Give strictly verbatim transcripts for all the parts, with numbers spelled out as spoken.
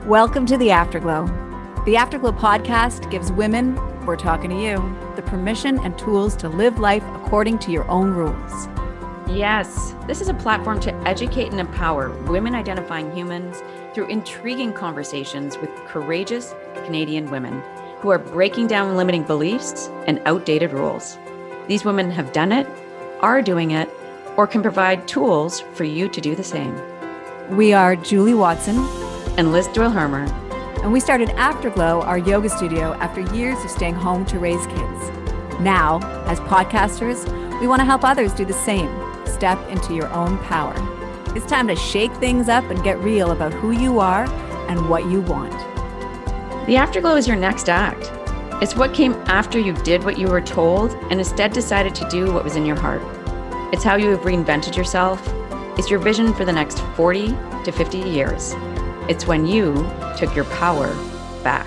Welcome to the Afterglow. The Afterglow podcast gives women, we're talking to you, the permission and tools to live life according to your own rules. Yes, this is a platform to educate and empower women identifying humans through intriguing conversations with courageous Canadian women who are breaking down limiting beliefs and outdated rules. These women have done it, are doing it, or can provide tools for you to do the same. We are Julie Watson and Liz Doyle-Hermer. And we started Afterglow, our yoga studio, after years of staying home to raise kids. Now, as podcasters, we want to help others do the same. Step into your own power. It's time to shake things up and get real about who you are and what you want. The Afterglow is your next act. It's what came after you did what you were told and instead decided to do what was in your heart. It's how you have reinvented yourself. It's your vision for the next forty to fifty years. It's when you took your power back.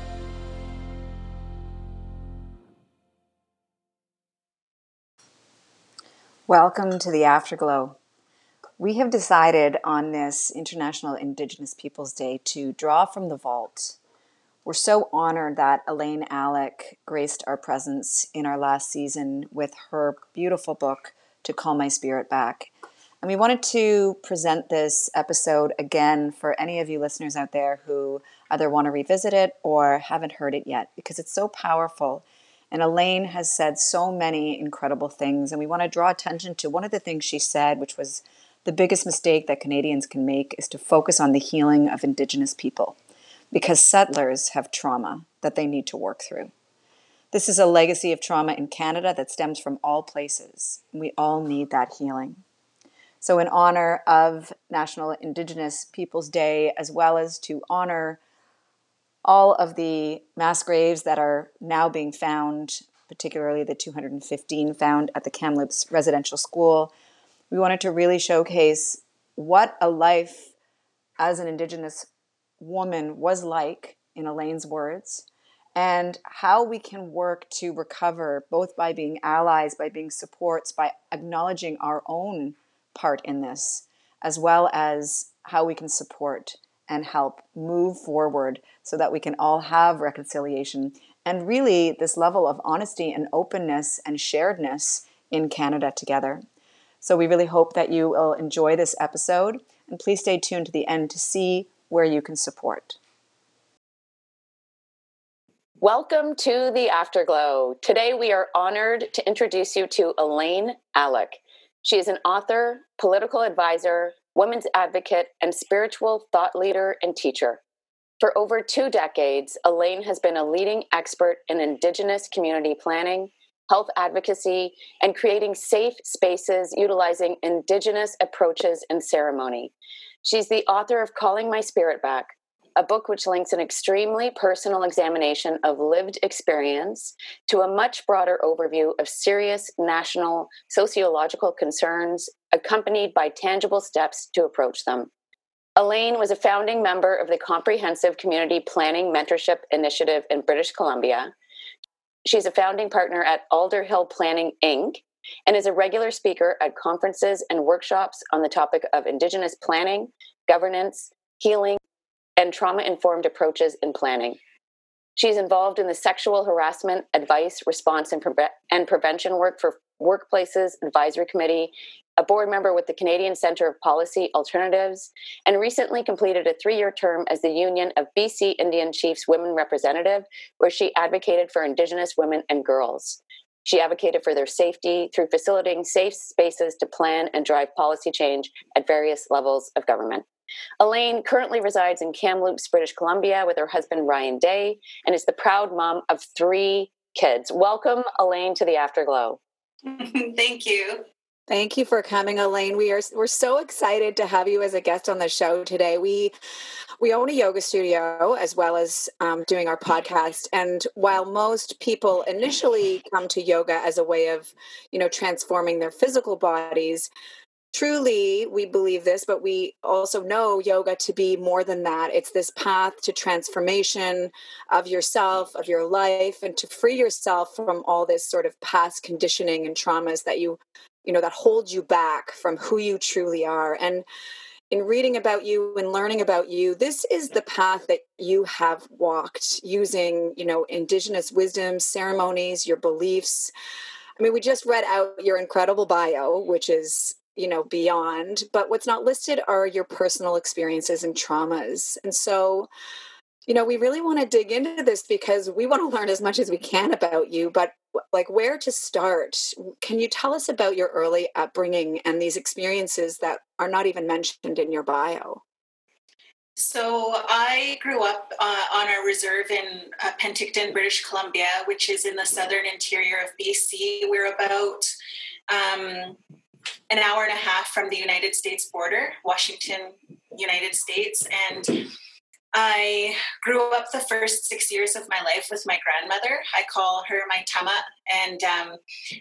Welcome to the Afterglow. We have decided on this International Indigenous Peoples Day to draw from the vault. We're so honored that Elaine Alec graced our presence in our last season with her beautiful book, To Call My Spirit Back. And we wanted to present this episode again for any of you listeners out there who either want to revisit it or haven't heard it yet, because it's so powerful. And Elaine has said so many incredible things. And we want to draw attention to one of the things she said, which was the biggest mistake that Canadians can make is to focus on the healing of Indigenous people, because settlers have trauma that they need to work through. This is a legacy of trauma in Canada that stems from all places. And we all need that healing. So in honor of National Indigenous Peoples Day, as well as to honor all of the mass graves that are now being found, particularly the two hundred fifteen found at the Kamloops Residential School, we wanted to really showcase what a life as an Indigenous woman was like, in Elaine's words, and how we can work to recover, both by being allies, by being supports, by acknowledging our own part in this, as well as how we can support and help move forward so that we can all have reconciliation and really this level of honesty and openness and sharedness in Canada together. So we really hope that you will enjoy this episode, and please stay tuned to the end to see where you can support. Welcome to the Afterglow. Today we are honored to introduce you to Elaine Alec. She is an author, political advisor, women's advocate, and spiritual thought leader and teacher. For over two decades, Elaine has been a leading expert in Indigenous community planning, health advocacy, and creating safe spaces utilizing Indigenous approaches and ceremony. She's the author of Calling My Spirit Back, a book which links an extremely personal examination of lived experience to a much broader overview of serious national sociological concerns, accompanied by tangible steps to approach them. Elaine was a founding member of the Comprehensive Community Planning Mentorship Initiative in British Columbia. She's a founding partner at Alder Hill Planning, Incorporated, and is a regular speaker at conferences and workshops on the topic of Indigenous planning, governance, healing, and trauma-informed approaches in planning. She's involved in the sexual harassment advice, response, and, Preve- and prevention work for Workplaces Advisory Committee, a board member with the Canadian Centre of Policy Alternatives, and recently completed a three-year term as the Union of B C Indian Chiefs Women Representative, where she advocated for Indigenous women and girls. She advocated for their safety through facilitating safe spaces to plan and drive policy change at various levels of government. Elaine currently resides in Kamloops, British Columbia with her husband, Ryan Day, and is the proud mom of three kids. Welcome, Elaine, to the Afterglow. Thank you. Thank you for coming, Elaine. We are we're so excited to have you as a guest on the show today. We we own a yoga studio as well as um, doing our podcast. And while most people initially come to yoga as a way of, you know, transforming their physical bodies, truly, we believe this, but we also know yoga to be more than that. It's this path to transformation of yourself, of your life, and to free yourself from all this sort of past conditioning and traumas that you, you know, that hold you back from who you truly are. And in reading about you and learning about you, this is the path that you have walked using, you know, Indigenous wisdom, ceremonies, your beliefs. I mean, we just read out your incredible bio, which is, you know, beyond, but what's not listed are your personal experiences and traumas. And so, you know, we really want to dig into this because we want to learn as much as we can about you, but like where to start? Can you tell us about your early upbringing and these experiences that are not even mentioned in your bio? So I grew up uh, on a reserve in uh, Penticton, British Columbia, which is in the southern interior of B C. We're about um, an hour and a half from the United States border, Washington, United States. And I grew up the first six years of my life with my grandmother. I call her my tama, and um,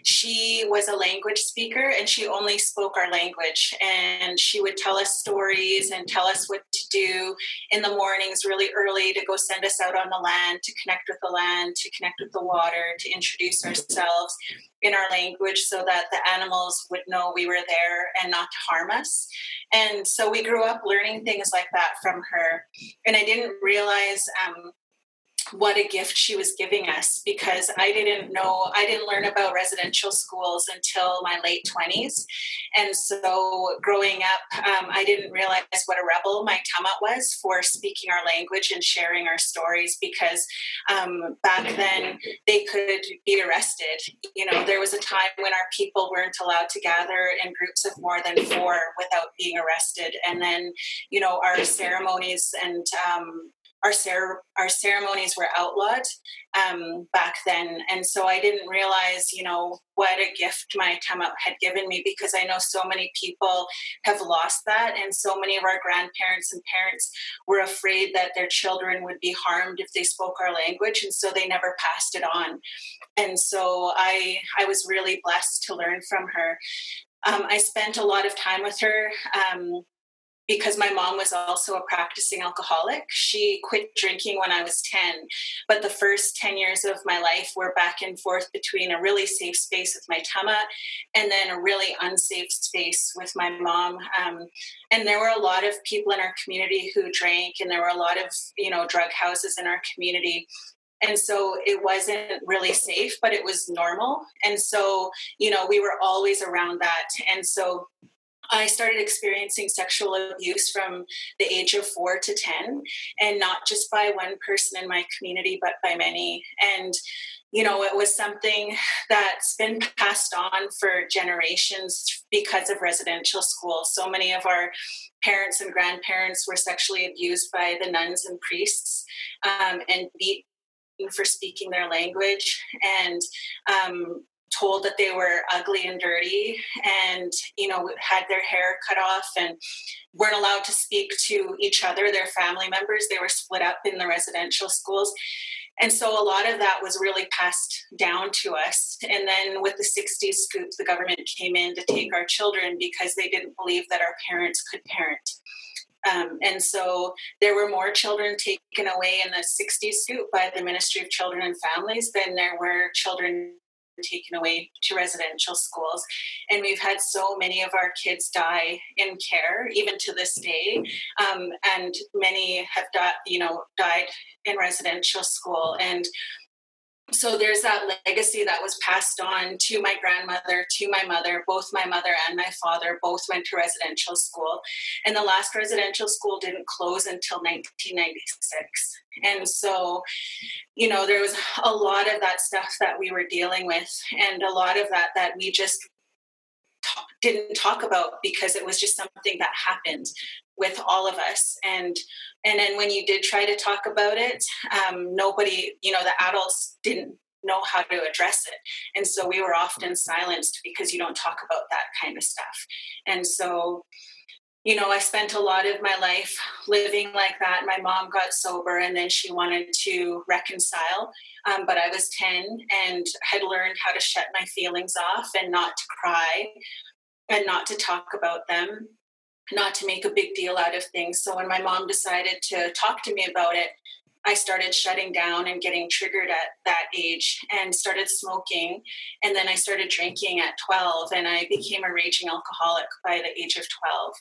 she was a language speaker, and she only spoke our language. And she would tell us stories and tell us what to do in the mornings really early to go send us out on the land, to connect with the land, to connect with the water, to introduce ourselves in our language so that the animals would know we were there and not to harm us. And so we grew up learning things like that from her. And I didn't realize um, what a gift she was giving us, because I didn't know, I didn't learn about residential schools until my late twenties. And so growing up, um, I didn't realize what a rebel my tamat was for speaking our language and sharing our stories, because um, back then they could be arrested. You know, there was a time when our people weren't allowed to gather in groups of more than four without being arrested. And then, you know, our ceremonies and um, Our, cer- our ceremonies were outlawed um, back then. And so I didn't realize, you know, what a gift my tamat had given me, because I know so many people have lost that. And so many of our grandparents and parents were afraid that their children would be harmed if they spoke our language. And so they never passed it on. And so I, I was really blessed to learn from her. Um, I spent a lot of time with her. Um, Because my mom was also a practicing alcoholic. She quit drinking when I was ten. But the first ten years of my life were back and forth between a really safe space with my tama and then a really unsafe space with my mom. Um, and there were a lot of people in our community who drank, and there were a lot of, you know, drug houses in our community. And so it wasn't really safe, but it was normal. And so, you know, we were always around that. And so I started experiencing sexual abuse from the age of four to ten, and not just by one person in my community, but by many. And, you know, it was something that's been passed on for generations because of residential schools. So many of our parents and grandparents were sexually abused by the nuns and priests um, and beaten for speaking their language, and um, told that they were ugly and dirty, and, you know, had their hair cut off and weren't allowed to speak to each other, their family members. They were split up in the residential schools. And so a lot of that was really passed down to us. And then with the sixties scoop, the government came in to take our children because they didn't believe that our parents could parent. Um, and so there were more children taken away in the sixties scoop by the Ministry of Children and Families than there were children taken away to residential schools. And we've had so many of our kids die in care, even to this day. Um, and many have died, you know, died in residential school. And so there's that legacy that was passed on to my grandmother, to my mother. Both my mother and my father both went to residential school. And the last residential school didn't close until nineteen ninety-six. And so, you know, there was a lot of that stuff that we were dealing with, and a lot of that that we just t- didn't talk about because it was just something that happened with all of us. And and then when you did try to talk about it, um, nobody, you know, the adults didn't know how to address it. And so we were often silenced because you don't talk about that kind of stuff. And so, you know, I spent a lot of my life living like that. My mom got sober, and then she wanted to reconcile. Um, but I was ten and had learned how to shut my feelings off and not to cry and not to talk about them, not to make a big deal out of things. So when my mom decided to talk to me about it, I started shutting down and getting triggered at that age and started smoking. And then I started drinking at twelve, and I became a raging alcoholic by the age of twelve.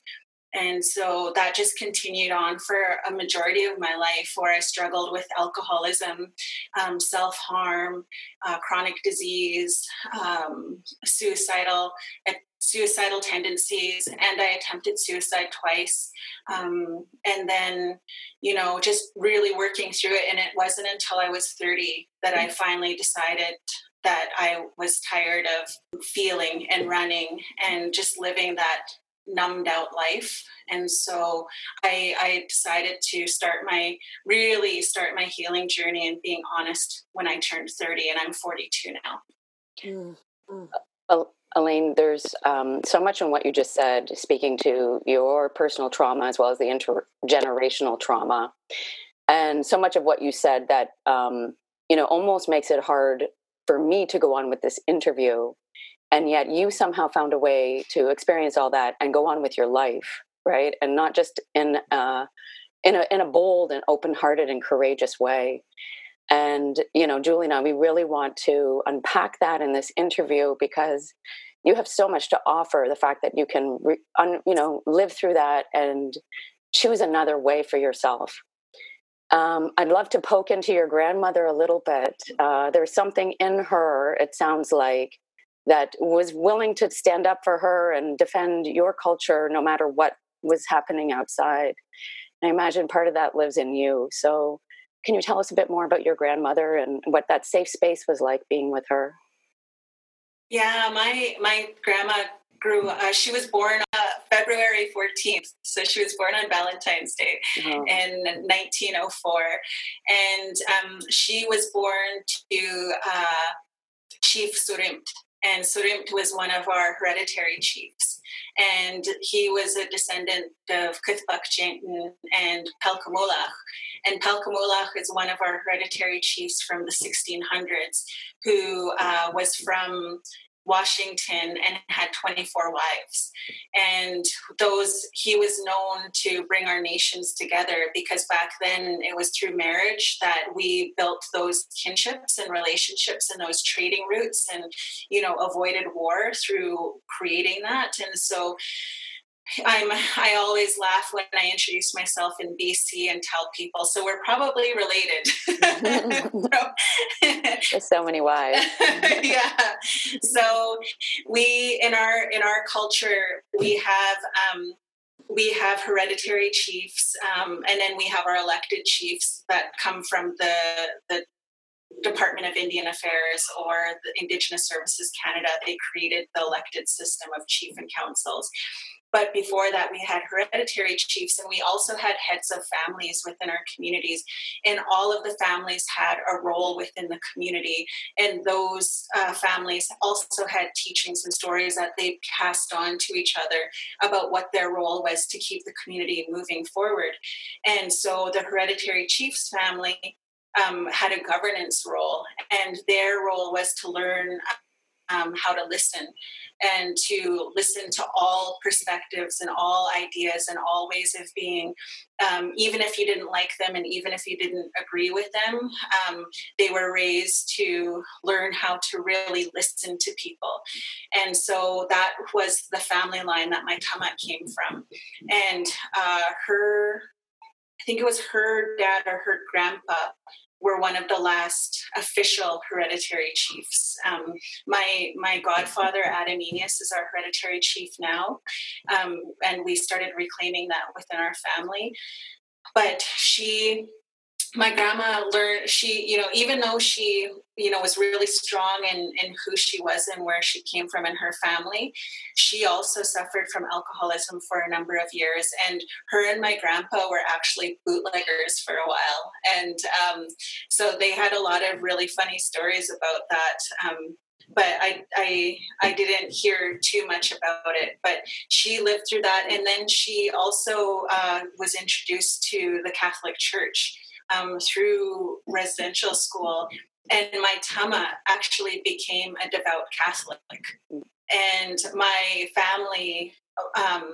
And so that just continued on for a majority of my life, where I struggled with alcoholism, um, self-harm, uh, chronic disease, um, suicidal uh, suicidal tendencies, and I attempted suicide twice. Um, and then, you know, just really working through it. And it wasn't until I was thirty that I finally decided that I was tired of feeling and running and just living that numbed out life. And so I, I decided to start my, really start my healing journey and being honest when I turned thirty, and I'm forty-two now. Mm. Mm. Elaine, there's um, so much in what you just said, speaking to your personal trauma as well as the intergenerational trauma. And so much of what you said that, um, you know, almost makes it hard for me to go on with this interview. And yet you somehow found a way to experience all that and go on with your life, right? And not just in a, in a, in a bold and open-hearted and courageous way. And, you know, Julie and I, we really want to unpack that in this interview, because you have so much to offer. The fact that you can, re, un, you know, live through that and choose another way for yourself. Um, I'd love to poke into your grandmother a little bit. Uh, there's something in her, it sounds like, that was willing to stand up for her and defend your culture no matter what was happening outside. And I imagine part of that lives in you. So can you tell us a bit more about your grandmother and what that safe space was like being with her? Yeah, my my grandma grew, uh, she was born uh, February fourteenth. So she was born on Valentine's Day oh. in nineteen oh four. And um, she was born to uh, Chief Surimt. And Surimt was one of our hereditary chiefs. And he was a descendant of Kithbak Jenton and Pelkamulach. And Pelkamulach is one of our hereditary chiefs from the sixteen hundreds, who uh, was from Washington and had twenty-four wives. And those, he was known to bring our nations together, because back then it was through marriage that we built those kinships and relationships and those trading routes, and, you know, avoided war through creating that. And so I'm, I always laugh when I introduce myself in B C and tell people, so we're probably related. There's so many wives. Yeah. So we, in our, in our culture, we have, um, we have hereditary chiefs, um, and then we have our elected chiefs that come from the, the Department of Indian Affairs or the Indigenous Services Canada. They created the elected system of chief and councils. But before that, we had hereditary chiefs, and we also had heads of families within our communities. And all of the families had a role within the community. And those uh, families also had teachings and stories that they passed on to each other about what their role was to keep the community moving forward. And so the hereditary chiefs family um, had a governance role, and their role was to learn Um, how to listen, and to listen to all perspectives and all ideas and all ways of being, um, even if you didn't like them and even if you didn't agree with them. Um, they were raised to learn how to really listen to people. And so that was the family line that my tama came from. And uh, her, I think it was her dad or her grandpa were one of the last official hereditary chiefs. Um, my my godfather, Adaminius, is our hereditary chief now, um, and we started reclaiming that within our family. But she, my grandma learned, she, you know, even though she, you know, was really strong in, in who she was and where she came from in her family, she also suffered from alcoholism for a number of years. And her and my grandpa were actually bootleggers for a while. And um, so they had a lot of really funny stories about that. Um, but I, I, I didn't hear too much about it, but she lived through that. And then she also uh, was introduced to the Catholic Church um, through residential school. And my tama actually became a devout Catholic. And my family, um,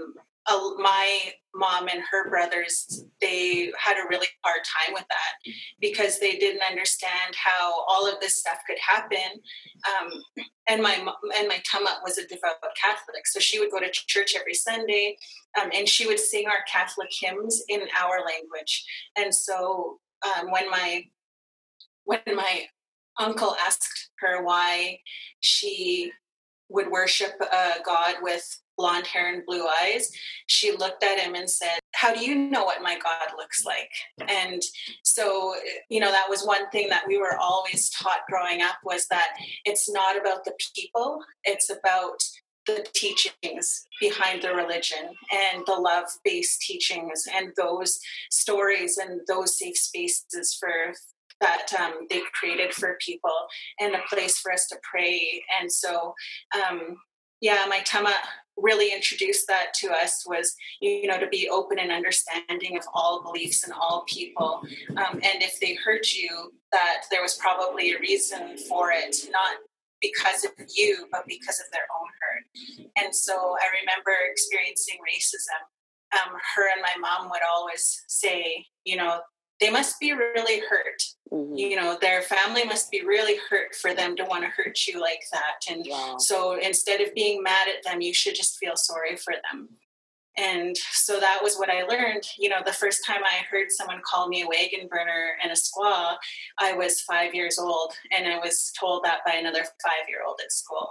uh, my mom and her brothers, they had a really hard time with that because they didn't understand how all of this stuff could happen. Um, and my and my tama was a devout Catholic, so she would go to church every Sunday, um, and she would sing our Catholic hymns in our language. And so um, when my when my uncle asked her why she would worship a God with blonde hair and blue eyes, she looked at him and said, "How do you know what my God looks like?" And so, you know, that was one thing that we were always taught growing up, was that it's not about the people, it's about the teachings behind the religion and the love-based teachings and those stories and those safe spaces for that um, they created for people, and a place for us to pray. And so, um, yeah, my tama really introduced that to us, was, you know, to be open and understanding of all beliefs and all people. Um, and if they hurt you, that there was probably a reason for it, not because of you, but because of their own hurt. And so I remember experiencing racism. Um, her and my mom would always say, you know, they must be really hurt. Mm-hmm. You know, their family must be really hurt for them to want to hurt you like that. And wow. So instead of being mad at them, you should just feel sorry for them. And so that was what I learned. You know, the first time I heard someone call me a wagon burner and a squaw, I was five years old, and I was told that by another five-year-old at school.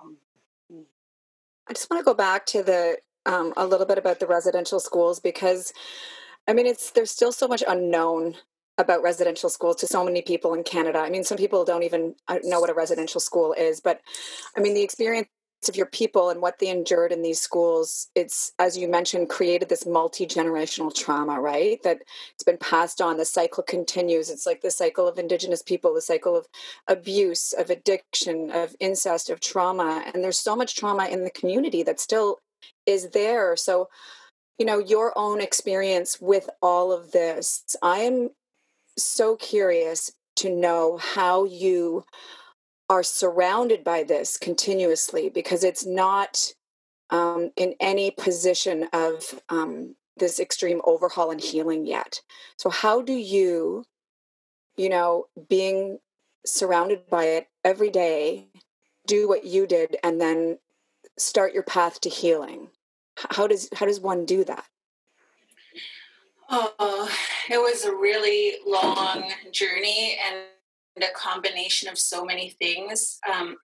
I just want to go back to the um, a little bit about the residential schools, because, I mean, it's there's still so much unknown about residential schools to so many people in Canada. I mean, some people don't even know what a residential school is, but I mean, the experience of your people and what they endured in these schools, it's, as you mentioned, created this multi-generational trauma, right? That it's been passed on. The cycle continues. It's like the cycle of Indigenous people, the cycle of abuse, of addiction, of incest, of trauma. And there's so much trauma in the community that still is there. So, you know, your own experience with all of this, I am so curious to know how you are surrounded by this continuously, because it's not um, in any position of um, this extreme overhaul and healing yet. So how do you, you know, being surrounded by it every day, do what you did and then start your path to healing? How does how does one do that? Oh, it was a really long journey and a combination of so many things. Um,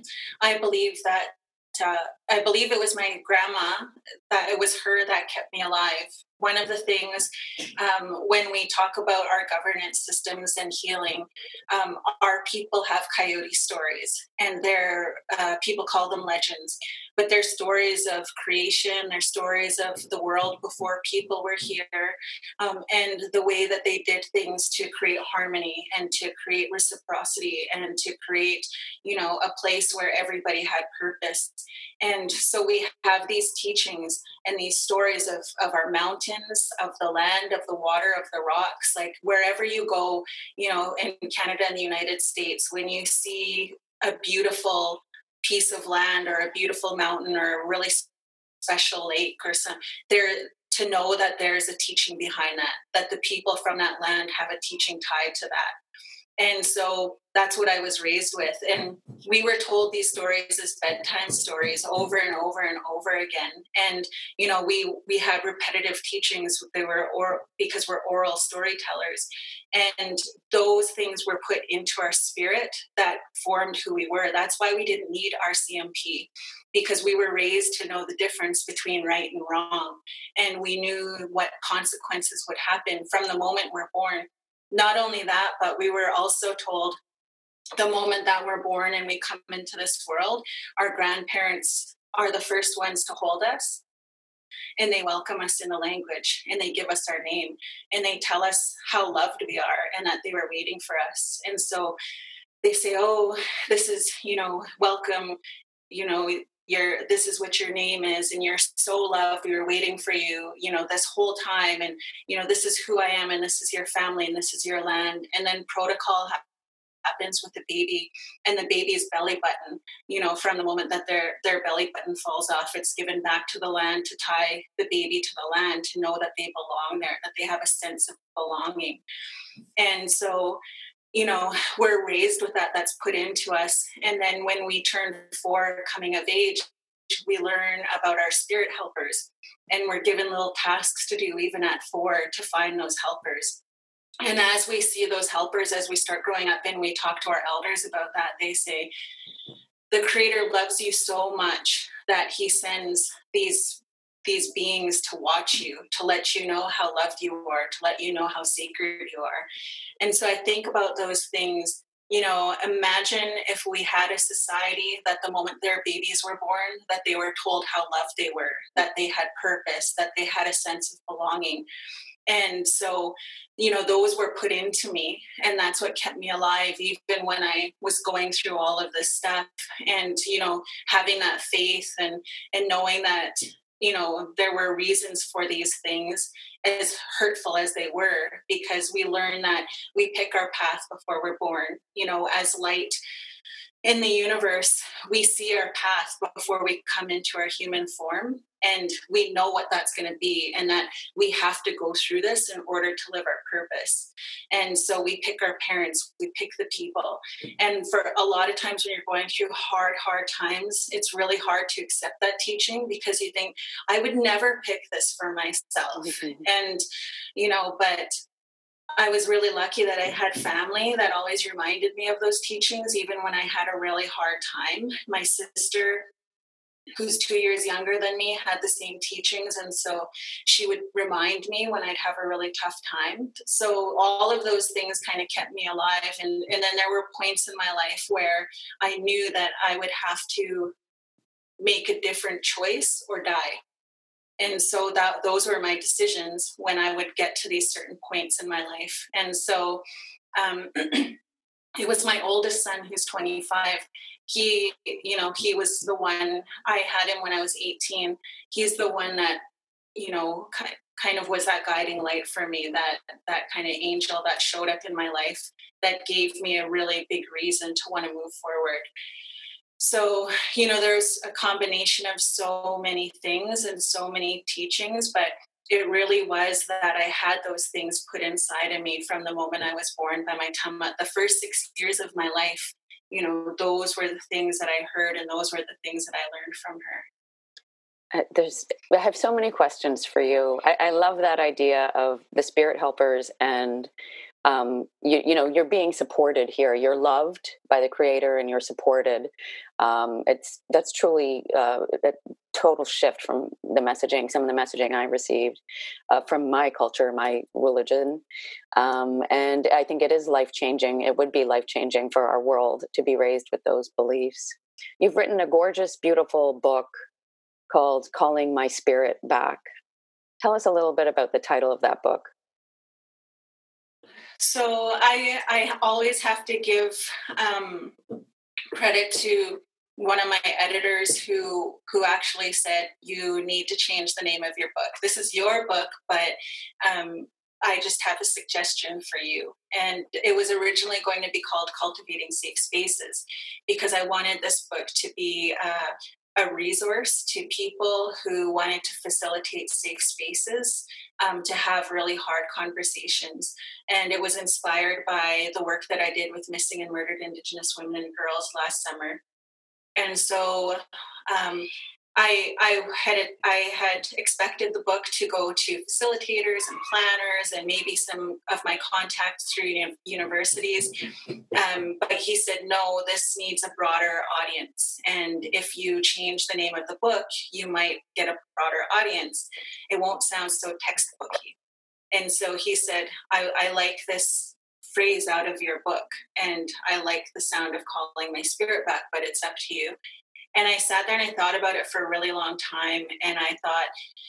I believe that, uh, I believe it was my grandma, that it was her that kept me alive. One of the things, um, when we talk about our governance systems and healing, um, our people have coyote stories, and they're, uh, people call them legends, but they're stories of creation, they're stories of the world before people were here, um, and the way that they did things to create harmony and to create reciprocity and to create, you know, a place where everybody had purpose. And so we have these teachings and these stories of, of our mountains, of the land, of the water, of the rocks. Like wherever you go, you know, in Canada and the United States, when you see a beautiful piece of land or a beautiful mountain or a really special lake or some, there, to know that there's a teaching behind that, that the people from that land have a teaching tied to that. And so that's what I was raised with. And we were told these stories as bedtime stories over and over and over again. And, you know, we, we had repetitive teachings. They were or because we're oral storytellers. And those things were put into our spirit that formed who we were. That's why we didn't need R C M P, because we were raised to know the difference between right and wrong. And we knew what consequences would happen from the moment we're born. Not only that, but we were also told the moment that we're born and we come into this world, our grandparents are the first ones to hold us, and they welcome us in the language, and they give us our name, and they tell us how loved we are and that they were waiting for us. And so they say, oh, this is, you know, welcome, you know, You're, this is what your name is, and you're so loved. We were waiting for you, you know, this whole time. And, you know, this is who I am, and this is your family, and this is your land. And then protocol happens with the baby and the baby's belly button. You know, from the moment that their their belly button falls off, it's given back to the land to tie the baby to the land, to know that they belong there, that they have a sense of belonging. And so, you know, we're raised with that. That's put into us. And then when we turn four, coming of age, we learn about our spirit helpers, and we're given little tasks to do even at four to find those helpers. And as we see those helpers, as we start growing up and we talk to our elders about that, they say, the Creator loves you so much that he sends these these beings to watch you, to let you know how loved you are, to let you know how sacred you are. And so I think about those things. You know, imagine if we had a society that the moment their babies were born, that they were told how loved they were, that they had purpose, that they had a sense of belonging. And so, you know, those were put into me, and that's what kept me alive, even when I was going through all of this stuff. And, you know, having that faith and, and knowing that, you know, there were reasons for these things, as hurtful as they were, because we learn that we pick our path before we're born. You know, as light in the universe, we see our path before we come into our human form, and we know what that's going to be, and that we have to go through this in order to live our purpose. And so we pick our parents, we pick the people. And for a lot of times when you're going through hard, hard times, it's really hard to accept that teaching, because you think, I would never pick this for myself. Mm-hmm. And, you know, but I was really lucky that I had family that always reminded me of those teachings, even when I had a really hard time. My sister, who's two years younger than me, had the same teachings. And so she would remind me when I'd have a really tough time. So all of those things kind of kept me alive. And, and then there were points in my life where I knew that I would have to make a different choice or die. And so that those were my decisions when I would get to these certain points in my life. And so um, it was my oldest son, who's twenty-five. He, you know, he was the one, I had him when I was eighteen. He's the one that, you know, kind of was that guiding light for me, that, that kind of angel that showed up in my life, that gave me a really big reason to want to move forward. So, you know, there's a combination of so many things and so many teachings, but it really was that I had those things put inside of me from the moment I was born by my Tama. The first six years of my life, you know, those were the things that I heard, and those were the things that I learned from her. Uh, there's, I have so many questions for you. I, I love that idea of the spirit helpers, and um, you, you know, you're being supported here. You're loved by the Creator, and you're supported. Um, it's that's truly uh, a total shift from the messaging. Some of the messaging I received uh, from my culture, my religion, um, and I think it is life changing. It would be life changing for our world to be raised with those beliefs. You've written a gorgeous, beautiful book called Calling My Spirit Back. Tell us a little bit about the title of that book. So I I always have to give um, credit to one of my editors who who actually said, you need to change the name of your book. This is your book, but um, I just have a suggestion for you. And it was originally going to be called Cultivating Safe Spaces, because I wanted this book to be uh, a resource to people who wanted to facilitate safe spaces, um, to have really hard conversations. And it was inspired by the work that I did with missing and murdered Indigenous women and girls last summer. And so um, I, I had I had expected the book to go to facilitators and planners and maybe some of my contacts through universities. Um, but he said, no, this needs a broader audience. And if you change the name of the book, you might get a broader audience. It won't sound so textbooky. And so he said, I, I like this phrase out of your book, and I like the sound of calling my spirit back, but it's up to you. And I sat there and I thought about it for a really long time. And I thought,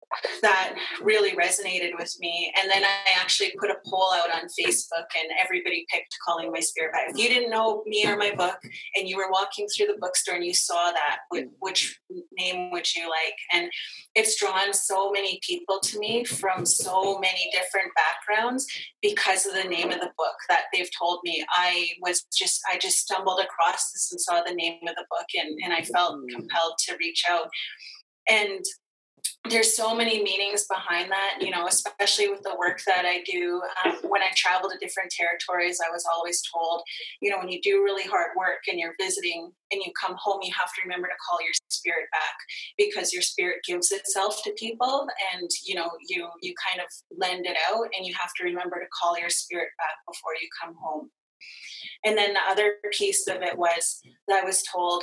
that really resonated with me. And then I actually put a poll out on Facebook, and everybody picked Calling My Spirit Back. If you didn't know me or my book and you were walking through the bookstore and you saw that, which name would you like? And it's drawn so many people to me from so many different backgrounds because of the name of the book that they've told me. I was just, I just stumbled across this and saw the name of the book, and, and I felt compelled to reach out. And there's so many meanings behind that, you know, especially with the work that I do. Um, when I travel to different territories, I was always told, you know, when you do really hard work and you're visiting and you come home, you have to remember to call your spirit back, because your spirit gives itself to people, and, you know, you, you kind of lend it out, and you have to remember to call your spirit back before you come home. And then the other piece of it was that I was told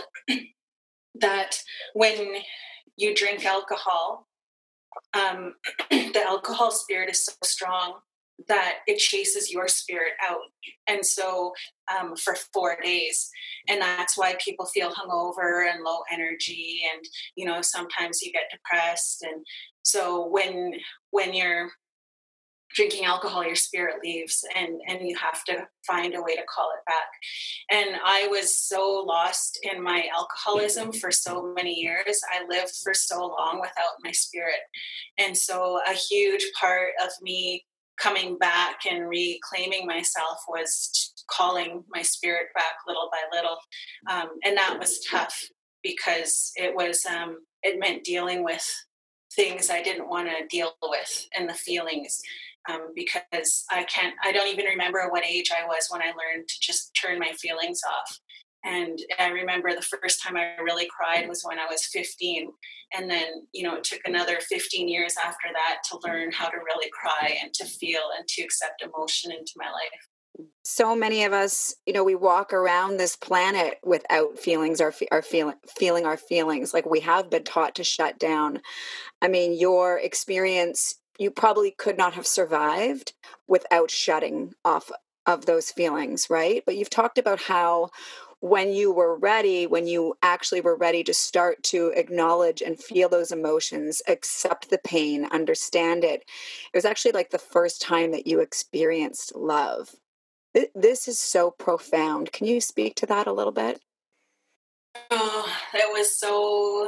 that when you drink alcohol, um, the alcohol spirit is so strong that it chases your spirit out. And so um, for four days, and that's why people feel hungover and low energy. And, you know, sometimes you get depressed. And so when, when you're drinking alcohol, your spirit leaves, and, and you have to find a way to call it back. And I was so lost in my alcoholism for so many years. I lived for so long without my spirit. And so a huge part of me coming back and reclaiming myself was calling my spirit back little by little. Um, and that was tough, because it was, um, it meant dealing with things I didn't want to deal with, and the feelings. Um, because I can't, I don't even remember what age I was when I learned to just turn my feelings off. And I remember the first time I really cried was when I was fifteen. And then, you know, it took another fifteen years after that to learn how to really cry and to feel and to accept emotion into my life. So many of us, you know, we walk around this planet without feelings, or our feeling, feeling our feelings. Like, we have been taught to shut down. I mean, your experience, you probably could not have survived without shutting off of those feelings, right? But you've talked about how when you were ready, when you actually were ready to start to acknowledge and feel those emotions, accept the pain, understand it, it was actually like the first time that you experienced love. This is so profound. Can you speak to that a little bit? Oh, that was so...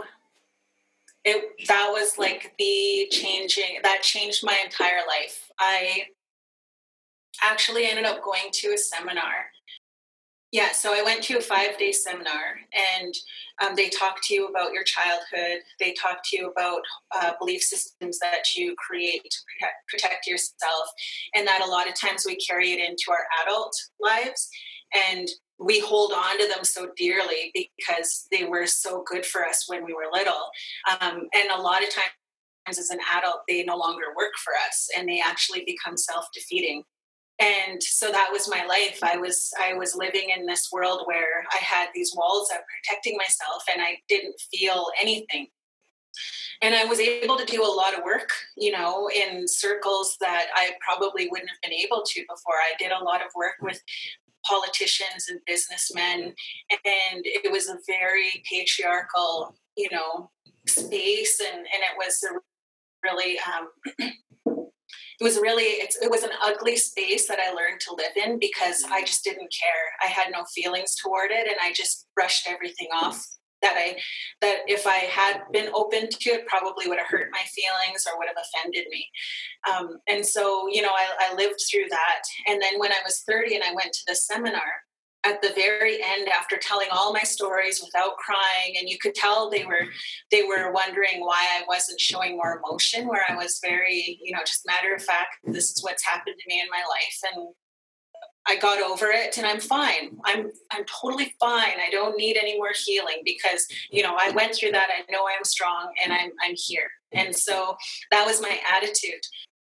It, that was like the changing, that changed my entire life. I actually ended up going to a seminar. Yeah, so I went to a five-day seminar, and um, they talk to you about your childhood. They talk to you about uh, belief systems that you create to protect, protect yourself, and that a lot of times we carry it into our adult lives, and we hold on to them so dearly because they were so good for us when we were little. Um, and a lot of times as an adult, they no longer work for us, and they actually become self-defeating. And so that was my life. I was I was living in this world where I had these walls that were protecting myself, and I didn't feel anything. And I was able to do a lot of work, you know, in circles that I probably wouldn't have been able to before. I did a lot of work with politicians and businessmen, and it was a very patriarchal, you know, space, and, and it was a really... Um, It was really, it's, it was an ugly space that I learned to live in, because I just didn't care. I had no feelings toward it, and I just brushed everything off. That I, that if I had been open to it, probably would have hurt my feelings or would have offended me. Um, and so, you know, I, I lived through that. And then when I was thirty and I went to the seminar, at the very end, after telling all my stories without crying, and you could tell they were they were wondering why I wasn't showing more emotion, where I was very, you know, just matter of fact, this is what's happened to me in my life, and I got over it, and I'm fine. I'm I'm totally fine. I don't need any more healing, because, you know, I went through that. I know I'm strong, and I'm I'm here. And so that was my attitude.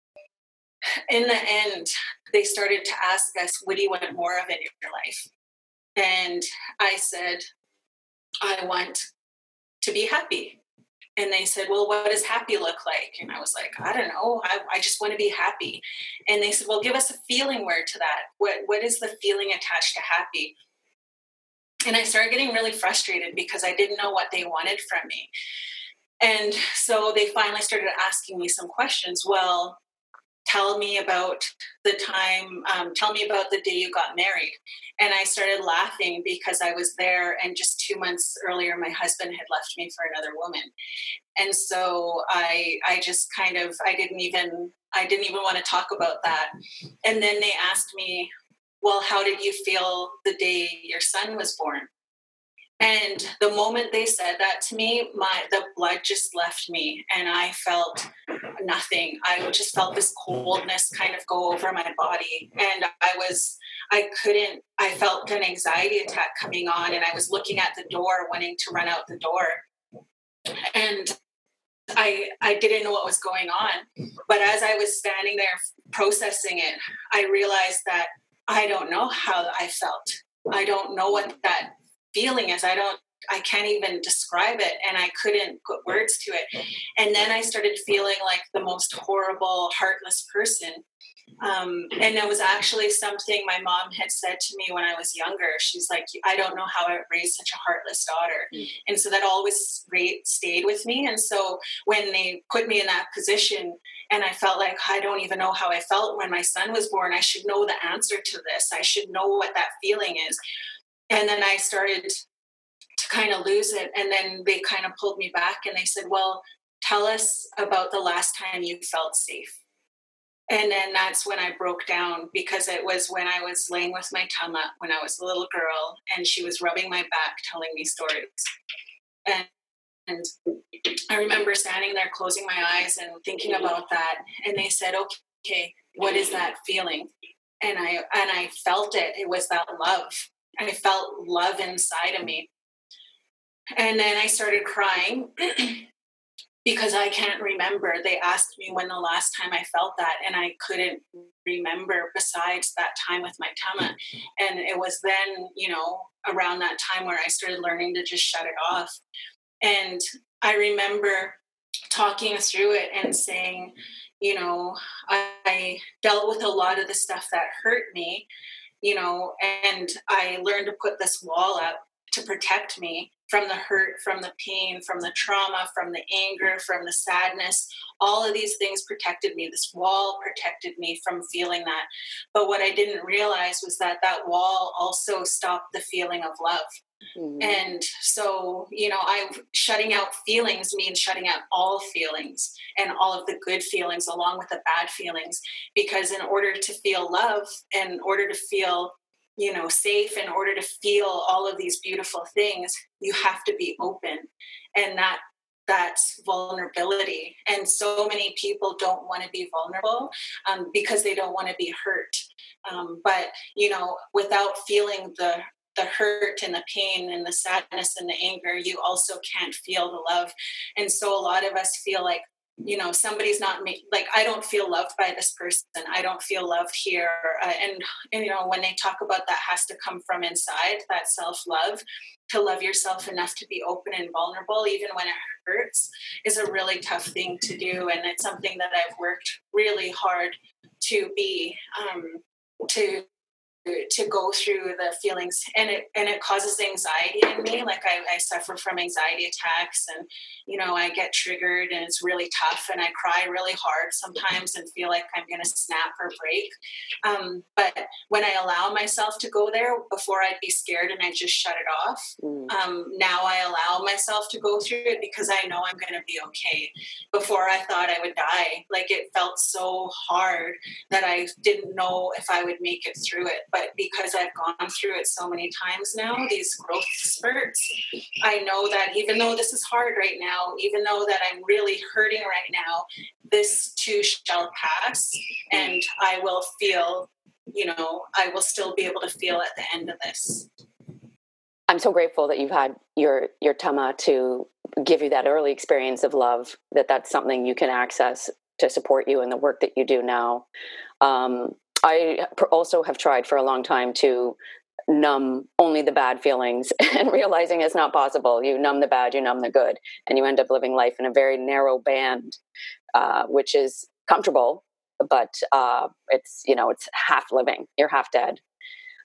In the end, they started to ask us, what do you want more of in your life? And I said, I want to be happy. And they said, well, what does happy look like? And I was like, I don't know. I, I just want to be happy. And they said, well, give us a feeling word to that. What What is the feeling attached to happy? And I started getting really frustrated because I didn't know what they wanted from me. And so they finally started asking me some questions. Well, tell me about the time, um, tell me about the day you got married. And I started laughing because I was there, and just two months earlier, my husband had left me for another woman. And so I, I just kind of, I didn't even, I didn't even want to talk about that. And then they asked me, well, how did you feel the day your son was born? And the moment they said that to me, my the blood just left me, and I felt nothing. I just felt this coldness kind of go over my body, and I was, I couldn't, I felt an anxiety attack coming on, and I was looking at the door, wanting to run out the door, and I I didn't know what was going on. But as I was standing there processing it, I realized that I don't know how I felt. I don't know what that feeling is. I don't, I can't even describe it, and I couldn't put words to it. And then I started feeling like the most horrible, heartless person. Um, and it was actually something my mom had said to me when I was younger. She's like, I don't know how I raised such a heartless daughter. Mm. And so that always stayed with me. And so when they put me in that position, and I felt like, I don't even know how I felt when my son was born, I should know the answer to this. I should know what that feeling is. And then I started to kind of lose it. And then they kind of pulled me back, and they said, well, tell us about the last time you felt safe. And then that's when I broke down, because it was when I was laying with my tama when I was a little girl, and she was rubbing my back, telling me stories. And, and I remember standing there, closing my eyes and thinking about that. And they said, okay, what is that feeling? And I, and I felt it. It was that love. I felt love inside of me. And then I started crying because I can't remember. They asked me when the last time I felt that, and I couldn't remember besides that time with my tama. And it was then, you know, around that time where I started learning to just shut it off. And I remember talking through it and saying, you know, I dealt with a lot of the stuff that hurt me, you know, and I learned to put this wall up to protect me from the hurt, from the pain, from the trauma, from the anger, from the sadness. All of these things protected me. This wall protected me from feeling that. But what I didn't realize was that that wall also stopped the feeling of love. Mm-hmm. And so, you know, I shutting out feelings means shutting out all feelings and all of the good feelings along with the bad feelings. Because in order to feel love, in order to feel, you know, safe, in order to feel all of these beautiful things, you have to be open. And that that's vulnerability. And so many people don't want to be vulnerable um, because they don't want to be hurt. Um, but, you know, without feeling the the hurt and the pain and the sadness and the anger, you also can't feel the love. And so a lot of us feel like, you know, somebody's not make, like, I don't feel loved by this person. I don't feel loved here. Uh, and, and, you know, when they talk about that has to come from inside, that self-love, to love yourself enough to be open and vulnerable, even when it hurts, is a really tough thing to do. And it's something that I've worked really hard to be, um, to, to go through the feelings, and it and it causes anxiety in me. Like I, I suffer from anxiety attacks, and you know, I get triggered, and it's really tough, and I cry really hard sometimes and feel like I'm going to snap or break. Um, but when I allow myself to go there, before I'd be scared and I just shut it off. Mm. Um, now I allow myself to go through it because I know I'm going to be okay. Before I thought I would die. Like it felt so hard that I didn't know if I would make it through it. But because I've gone through it so many times now, these growth spurts, I know that even though this is hard right now, even though that I'm really hurting right now, this too shall pass, and I will feel, you know, I will still be able to feel at the end of this. I'm so grateful that you've had your, your tama to give you that early experience of love, that that's something you can access to support you in the work that you do now. Um, I also have tried for a long time to numb only the bad feelings, and realizing it's not possible. You numb the bad, you numb the good, and you end up living life in a very narrow band, uh, which is comfortable, but uh, it's, you know, it's half living. You're half dead.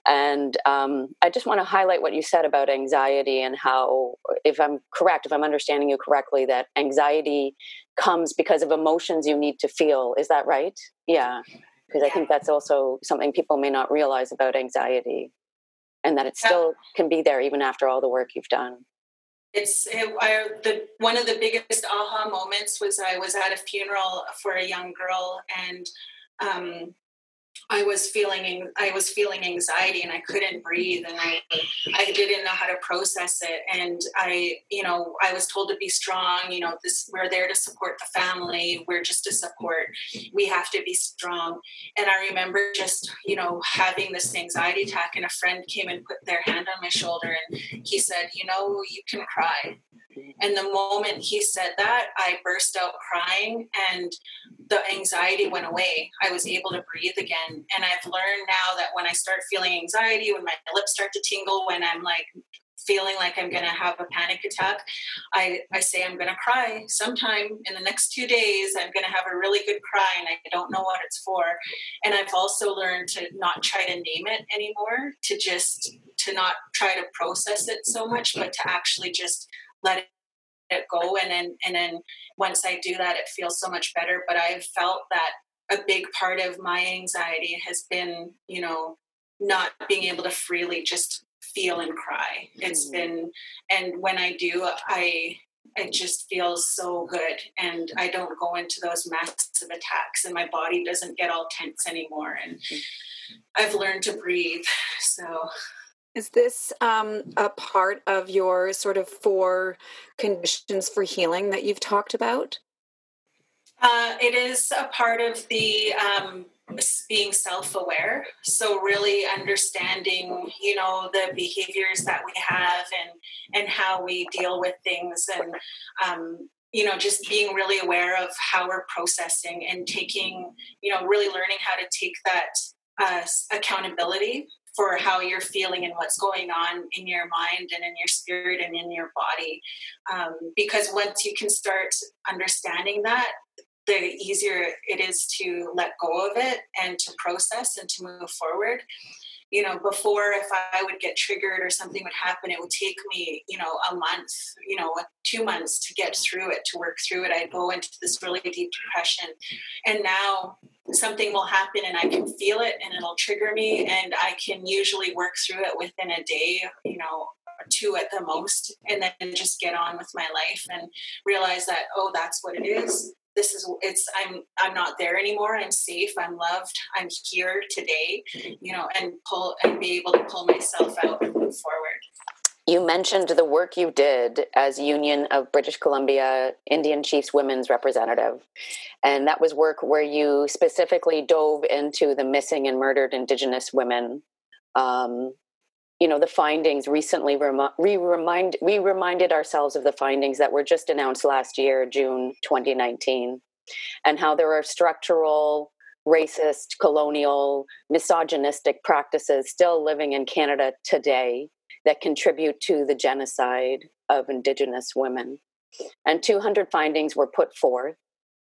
And um, I just want to highlight what you said about anxiety and how, if I'm correct, if I'm understanding you correctly, that anxiety comes because of emotions you need to feel. Is that right? Yeah. Because I think that's also something people may not realize about anxiety, and that it still can be there even after all the work you've done. It's it, I, the one of the biggest aha moments was I was at a funeral for a young girl, and um, I was feeling I was feeling anxiety, and I couldn't breathe, and I I didn't know how to process it. And I, you know, I was told to be strong. You know, this we're there to support the family. We're just to support. We have to be strong. And I remember just, you know, having this anxiety attack, and a friend came and put their hand on my shoulder, and he said, you know, you can cry. And the moment he said that, I burst out crying, and the anxiety went away. I was able to breathe again. And I've learned now that when I start feeling anxiety, when my lips start to tingle, when I'm like feeling like I'm going to have a panic attack, I, I say I'm going to cry sometime in the next two days. I'm going to have a really good cry, and I don't know what it's for. And I've also learned to not try to name it anymore, to just, to not try to process it so much, but to actually just let it it go. And then, and then once I do that, it feels so much better. But I've felt that a big part of my anxiety has been, you know, not being able to freely just feel and cry. It's mm. been, and when I do, I, it just feels so good. And I don't go into those massive attacks, and my body doesn't get all tense anymore. And mm. I've learned to breathe. So is this um, a part of your sort of four conditions for healing that you've talked about? Uh, it is a part of the um, being self-aware. So really understanding, you know, the behaviors that we have, and, and how we deal with things, and, um, you know, just being really aware of how we're processing, and taking, you know, really learning how to take that uh, accountability for how you're feeling and what's going on in your mind and in your spirit and in your body. Um, because once you can start understanding that, the easier it is to let go of it and to process and to move forward. You know, before, if I would get triggered or something would happen, it would take me, you know, a month, you know, two months to get through it, to work through it. I'd go into this really deep depression. And now something will happen, and I can feel it, and it'll trigger me, and I can usually work through it within a day, you know, or two at the most, and then just get on with my life and realize that, oh, that's what it is. This is, it's, I'm, I'm not there anymore. I'm safe. I'm loved. I'm here today, you know, and pull, and be able to pull myself out and move forward. You mentioned the work you did as Union of British Columbia Indian Chiefs Women's Representative. And that was work where you specifically dove into the missing and murdered Indigenous women. Um, you know, the findings recently, remi- we, remind, we reminded ourselves of the findings that were just announced last year, June twenty nineteen, and how there are structural, racist, colonial, misogynistic practices still living in Canada today that contribute to the genocide of Indigenous women. And two hundred findings were put forth.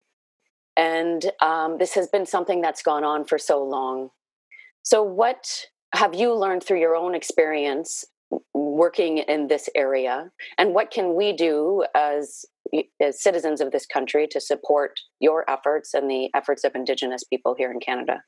And um, this has been something that's gone on for so long. So what have you learned through your own experience working in this area? And what can we do as, as citizens of this country to support your efforts and the efforts of Indigenous people here in Canada?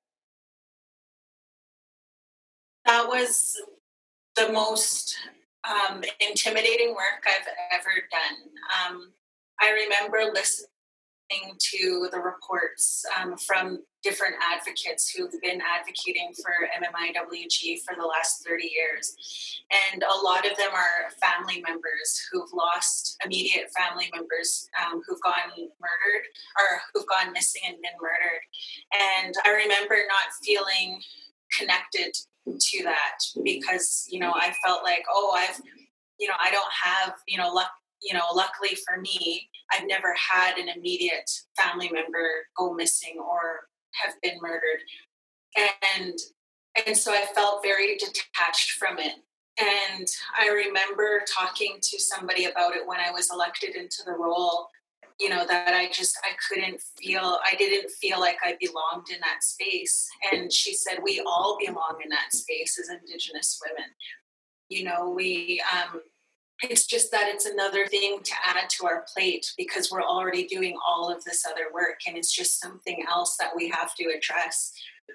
That was the most um, intimidating work I've ever done. Um, I remember listening to the reports um, from different advocates who've been advocating for M M I W G for the last thirty years. And a lot of them are family members who've lost immediate family members um, who've gone murdered or who've gone missing and been murdered. And I remember not feeling connected to that because, you know, I felt like, oh, I've, you know, I don't have, you know, luck. You know, luckily for me, I've never had an immediate family member go missing or have been murdered. And and so I felt very detached from it. And I remember talking to somebody about it when I was elected into the role. you know, that I just, I couldn't feel, I didn't feel like I belonged in that space. And she said, we all belong in that space as Indigenous women. You know, we, um, it's just that it's another thing to add to our plate because we're already doing all of this other work, and it's just something else that we have to address.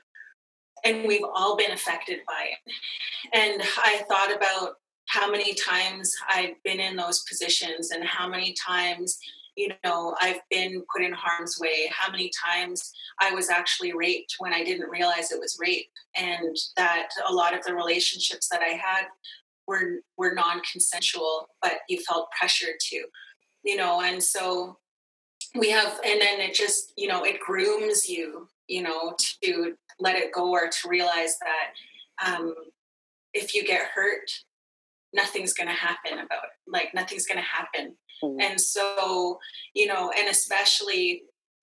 And we've all been affected by it. And I thought about how many times I've been in those positions and how many times, you know, I've been put in harm's way, how many times I was actually raped when I didn't realize it was rape, and that a lot of the relationships that I had were were non-consensual, but you felt pressured to, you know. And so we have, and then it just, you know, it grooms you, you know, to let it go, or to realize that um, if you get hurt, nothing's going to happen about it. Like nothing's going to happen. Mm-hmm. And so, you know, and especially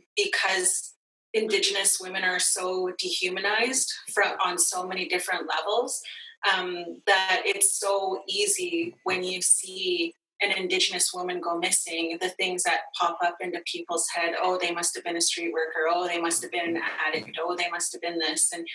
because Indigenous women are so dehumanized from, on so many different levels, um, that it's so easy when you see an Indigenous woman go missing, the things that pop up into people's head, oh, they must have been a street worker, oh, they must have been an addict, oh, they must have been this, and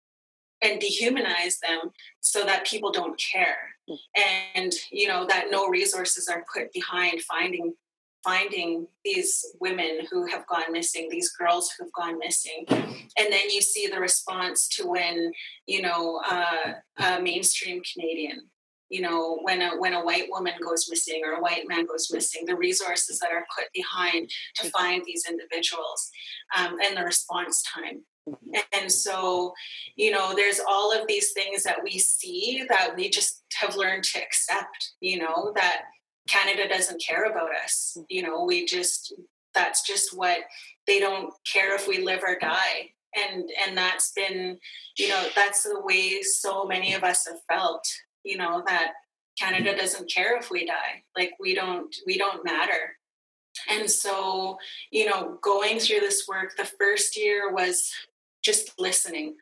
and dehumanize them so that people don't care. And, you know, that no resources are put behind finding finding these women who have gone missing, these girls who've gone missing. And then you see the response to when, you know, uh, a mainstream Canadian, you know, when a when a white woman goes missing or a white man goes missing, the resources that are put behind to find these individuals, um, and the response time. And so, you know, there's all of these things that we see that we just have learned to accept, you know, that Canada doesn't care about us. You know, we just, that's just what, they don't care if we live or die. And, and that's been, you know, that's the way so many of us have felt, you know, that Canada doesn't care if we die. Like we don't, we don't matter. And so, you know, going through this work, the first year was just listening.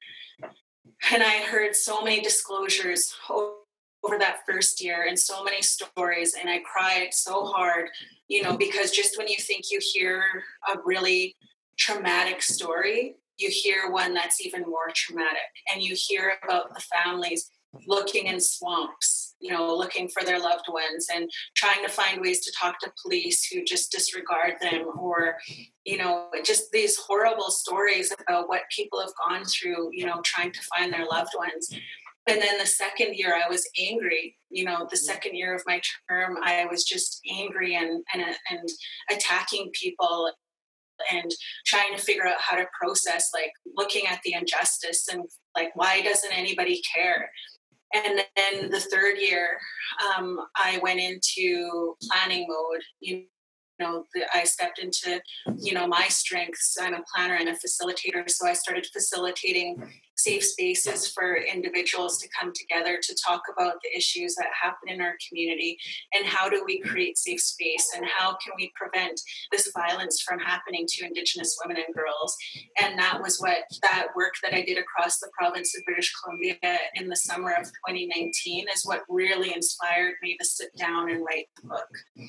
And I heard so many disclosures over that first year and so many stories. And I cried so hard, you know, because just when you think you hear a really traumatic story, you hear one that's even more traumatic. And you hear about the families looking in swamps, you know, looking for their loved ones and trying to find ways to talk to police who just disregard them, or, you know, just these horrible stories about what people have gone through, you know, trying to find their loved ones. And then the second year I was angry, you know, the second year of my term, I was just angry and, and, and attacking people and trying to figure out how to process, like looking at the injustice and like, why doesn't anybody care? And then the third year, um, I went into planning mode. You know, the, I stepped into, you know, my strengths. I'm a planner and a facilitator. So I started facilitating safe spaces for individuals to come together to talk about the issues that happen in our community and how do we create safe space and how can we prevent this violence from happening to Indigenous women and girls. And that was what that work that I did across the province of British Columbia in the summer of twenty nineteen is what really inspired me to sit down and write the book.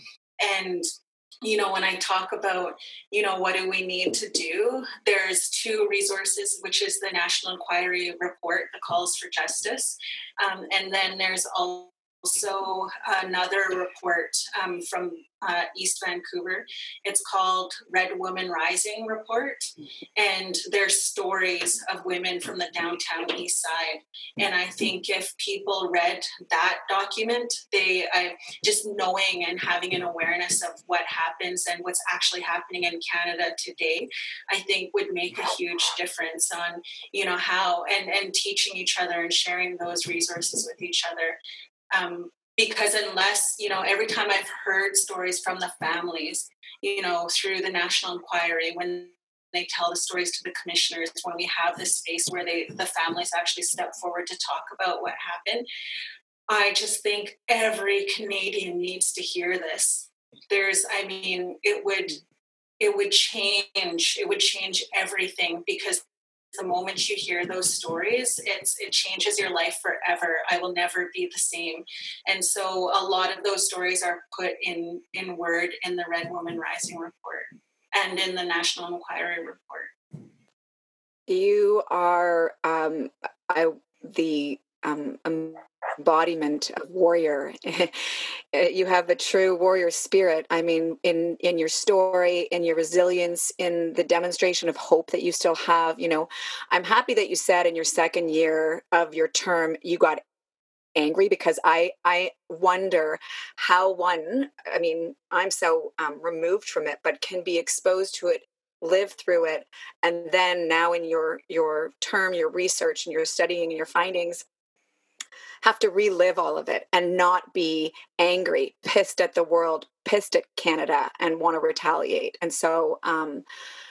And you know, when I talk about, you know, what do we need to do, there's two resources, which is the National Inquiry Report, the Calls for Justice. Um, and then there's also another report um, from uh, East Vancouver. It's called Red Woman Rising Report. And there's stories of women from the downtown east side. And I think if people read that document, they I, just knowing and having an awareness of what happens and what's actually happening in Canada today, I think would make a huge difference on, you know, how and, and teaching each other and sharing those resources with each other. Um, because unless, you know, every time I've heard stories from the families, you know, through the National Inquiry, when they tell the stories to the commissioners, when we have this space where they, the families actually step forward to talk about what happened, I just think every Canadian needs to hear this. There's, I mean, it would, it would change, it would change everything, because the moment you hear those stories, it's it changes your life forever. I will never be the same. And so a lot of those stories are put in in word in the Red Woman Rising report and in the National Inquiry report. You are um, I, the um, embodiment of warrior. You have a true warrior spirit. I mean, in in your story, in your resilience, in the demonstration of hope that you still have. You know, I'm happy that you said in your second year of your term you got angry, because I I wonder how one, I mean, I'm so um, removed from it, but can be exposed to it, live through it, and then now in your your term, your research and your studying and your findings, have to relive all of it and not be angry, pissed at the world, pissed at Canada, and want to retaliate. And so um,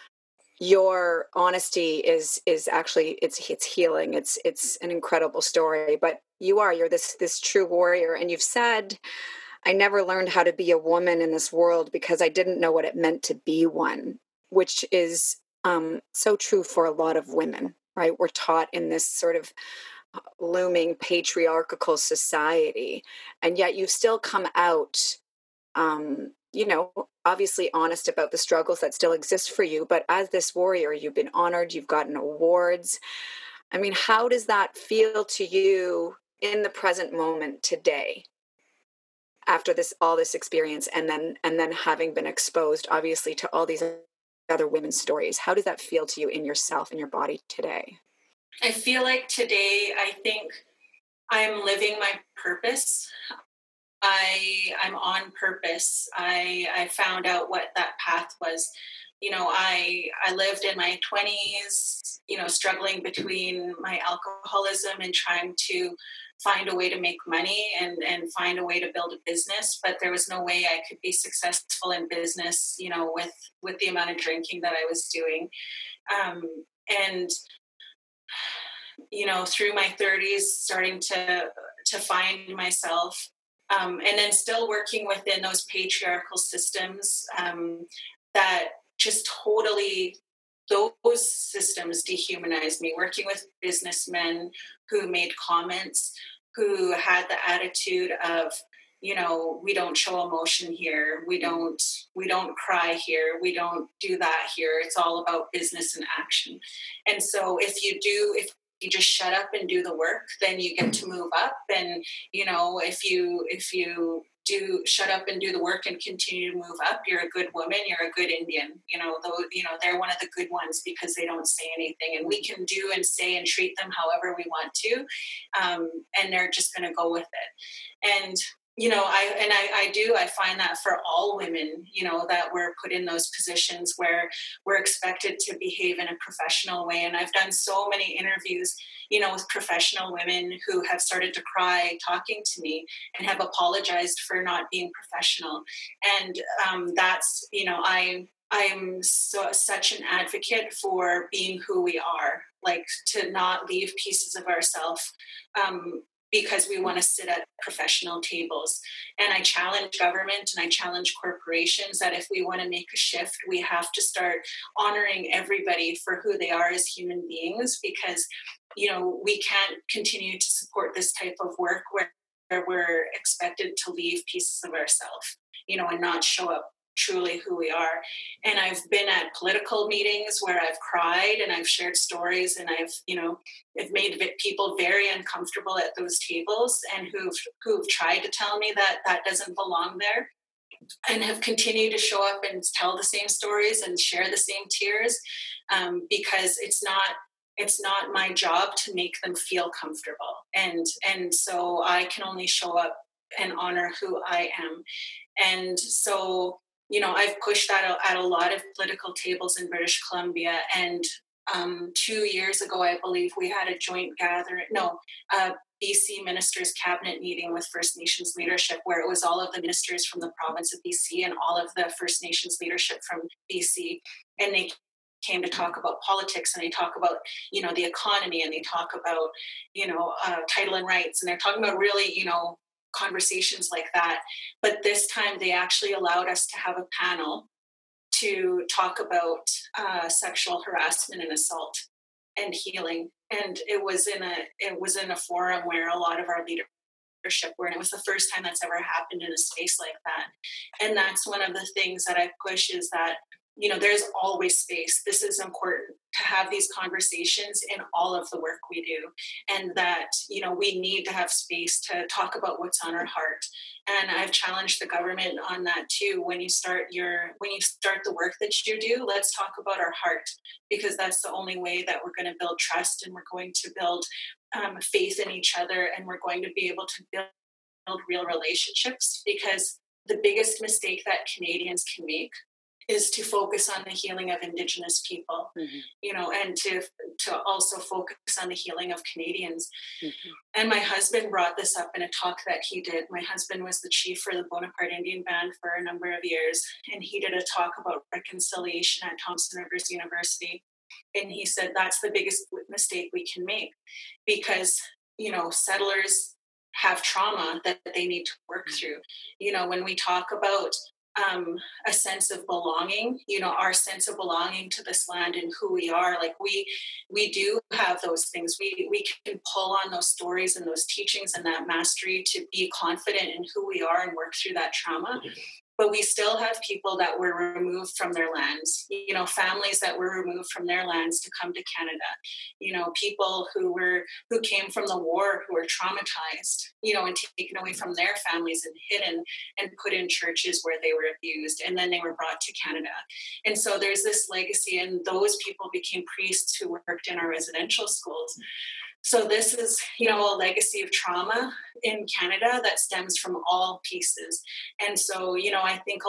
your honesty is is actually it's it's healing. It's it's an incredible story. But you are you're this this true warrior, and you've said, I never learned how to be a woman in this world because I didn't know what it meant to be one, which is um, so true for a lot of women, right? We're taught in this sort of looming patriarchal society, and yet you've still come out, um, you know, obviously honest about the struggles that still exist for you. But as this warrior, you've been honored, you've gotten awards. I mean, how does that feel to you in the present moment today, after this all this experience, and then and then having been exposed, obviously, to all these other women's stories? How does that feel to you in yourself, in your body today? I feel like today, I think I'm living my purpose. I, I'm on purpose. I, I found out what that path was. You know, I, I lived in my twenties, you know, struggling between my alcoholism and trying to find a way to make money and, and find a way to build a business. But there was no way I could be successful in business, you know, with, with the amount of drinking that I was doing. Um, and you know, through my thirties, starting to to find myself, um, and then still working within those patriarchal systems um, that just totally, those systems dehumanize me. Working with businessmen who made comments, who had the attitude of, you know, we don't show emotion here. We don't, we don't cry here. We don't do that here. It's all about business and action. And so if you do, if you just shut up and do the work, then you get to move up. And, you know, if you, if you do shut up and do the work and continue to move up, you're a good woman, you're a good Indian, you know, though, you know, they're one of the good ones because they don't say anything, and we can do and say and treat them however we want to. Um, and they're just going to go with it. And, you know, I, and I, I do, I find that for all women, you know, that we're put in those positions where we're expected to behave in a professional way. And I've done so many interviews, you know, with professional women who have started to cry talking to me and have apologized for not being professional. And um, that's, you know, I, I'm so, such an advocate for being who we are, like to not leave pieces of ourselves um, because we want to sit at professional tables. And I challenge government and I challenge corporations that if we want to make a shift, we have to start honoring everybody for who they are as human beings, because, you know, we can't continue to support this type of work where, where we're expected to leave pieces of ourselves, you know, and not show up truly who we are. And I've been at political meetings where I've cried and I've shared stories, and I've, you know, I've made people very uncomfortable at those tables, and who've who've tried to tell me that that doesn't belong there, and have continued to show up and tell the same stories and share the same tears, um, because it's not it's not my job to make them feel comfortable. And and so I can only show up and honor who I am. And so, you know, I've pushed that at a lot of political tables in British Columbia. And um, two years ago, I believe we had a joint gathering, no, a B C Ministers Cabinet meeting with First Nations leadership, where it was all of the ministers from the province of B C and all of the First Nations leadership from B C. And they came to talk about politics, and they talk about, you know, the economy, and they talk about, you know, uh, title and rights. And they're talking about really, you know, conversations like that. But this time they actually allowed us to have a panel to talk about uh, sexual harassment and assault. and healing. And it was in a it was in a forum where a lot of our leadership were, and it was the first time that's ever happened in a space like that. And that's one of the things that I push, is that, you know, there's always space. This is important to have these conversations in all of the work we do. And that, you know, we need to have space to talk about what's on our heart. And I've challenged the government on that too. When you start your, when you start the work that you do, let's talk about our heart, because that's the only way that we're going to build trust, and we're going to build um, faith in each other, and we're going to be able to build, build real relationships. Because the biggest mistake that Canadians can make is to focus on the healing of Indigenous people, mm-hmm. you know, and to to also focus on the healing of Canadians. Mm-hmm. And my husband brought this up in a talk that he did. My husband was the chief for the Bonaparte Indian Band for a number of years, and he did a talk about reconciliation at Thompson Rivers University. And he said that's the biggest mistake we can make, because, you know, settlers have trauma that they need to work mm-hmm. through. You know, when we talk about um, a sense of belonging, you know, our sense of belonging to this land and who we are, like we, we do have those things. We, we can pull on those stories and those teachings and that mastery to be confident in who we are and work through that trauma. But we still have people that were removed from their lands, you know, families that were removed from their lands to come to Canada, you know, people who were, who came from the war, who were traumatized, you know, and taken away from their families and hidden and put in churches where they were abused. And then they were brought to Canada. And so there's this legacy, and those people became priests who worked in our residential schools. So this is, you know, a legacy of trauma in Canada that stems from all pieces. And so, you know, I think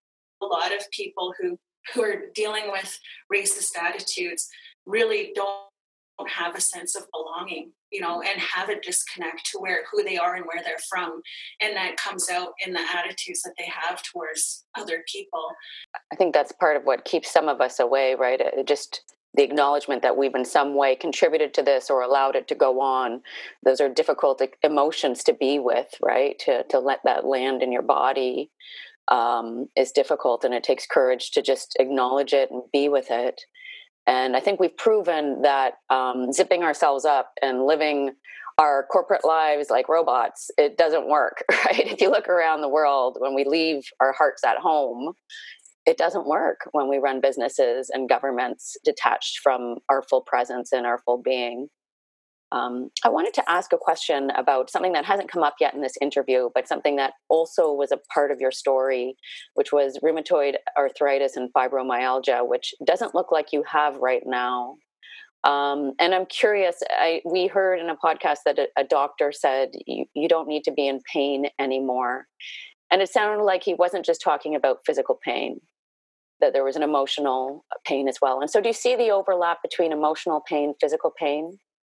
a lot of people who, who are dealing with racist attitudes really don't have a sense of belonging, you know, and have a disconnect to where, who they are and where they're from. And that comes out in the attitudes that they have towards other people. I think that's part of what keeps some of us away, right? It just the acknowledgement that we've in some way contributed to this or allowed it to go on. Those are difficult emotions to be with, right? To to let that land in your body um, is difficult, and it takes courage to just acknowledge it and be with it. And I think we've proven that um, zipping ourselves up and living our corporate lives like robots, it doesn't work, right? If you look around the world, when we leave our hearts at home, it doesn't work when we run businesses and governments detached from our full presence and our full being. Um, I wanted to ask a question about something that hasn't come up yet in this interview, but something that also was a part of your story, which was rheumatoid arthritis and fibromyalgia, which doesn't look like you have right now. Um, and I'm curious, I, we heard in a podcast that a, a doctor said, you, you don't need to be in pain anymore. And it sounded like he wasn't just talking about physical pain, that there was an emotional pain as well. And so do you see the overlap between emotional pain, physical pain?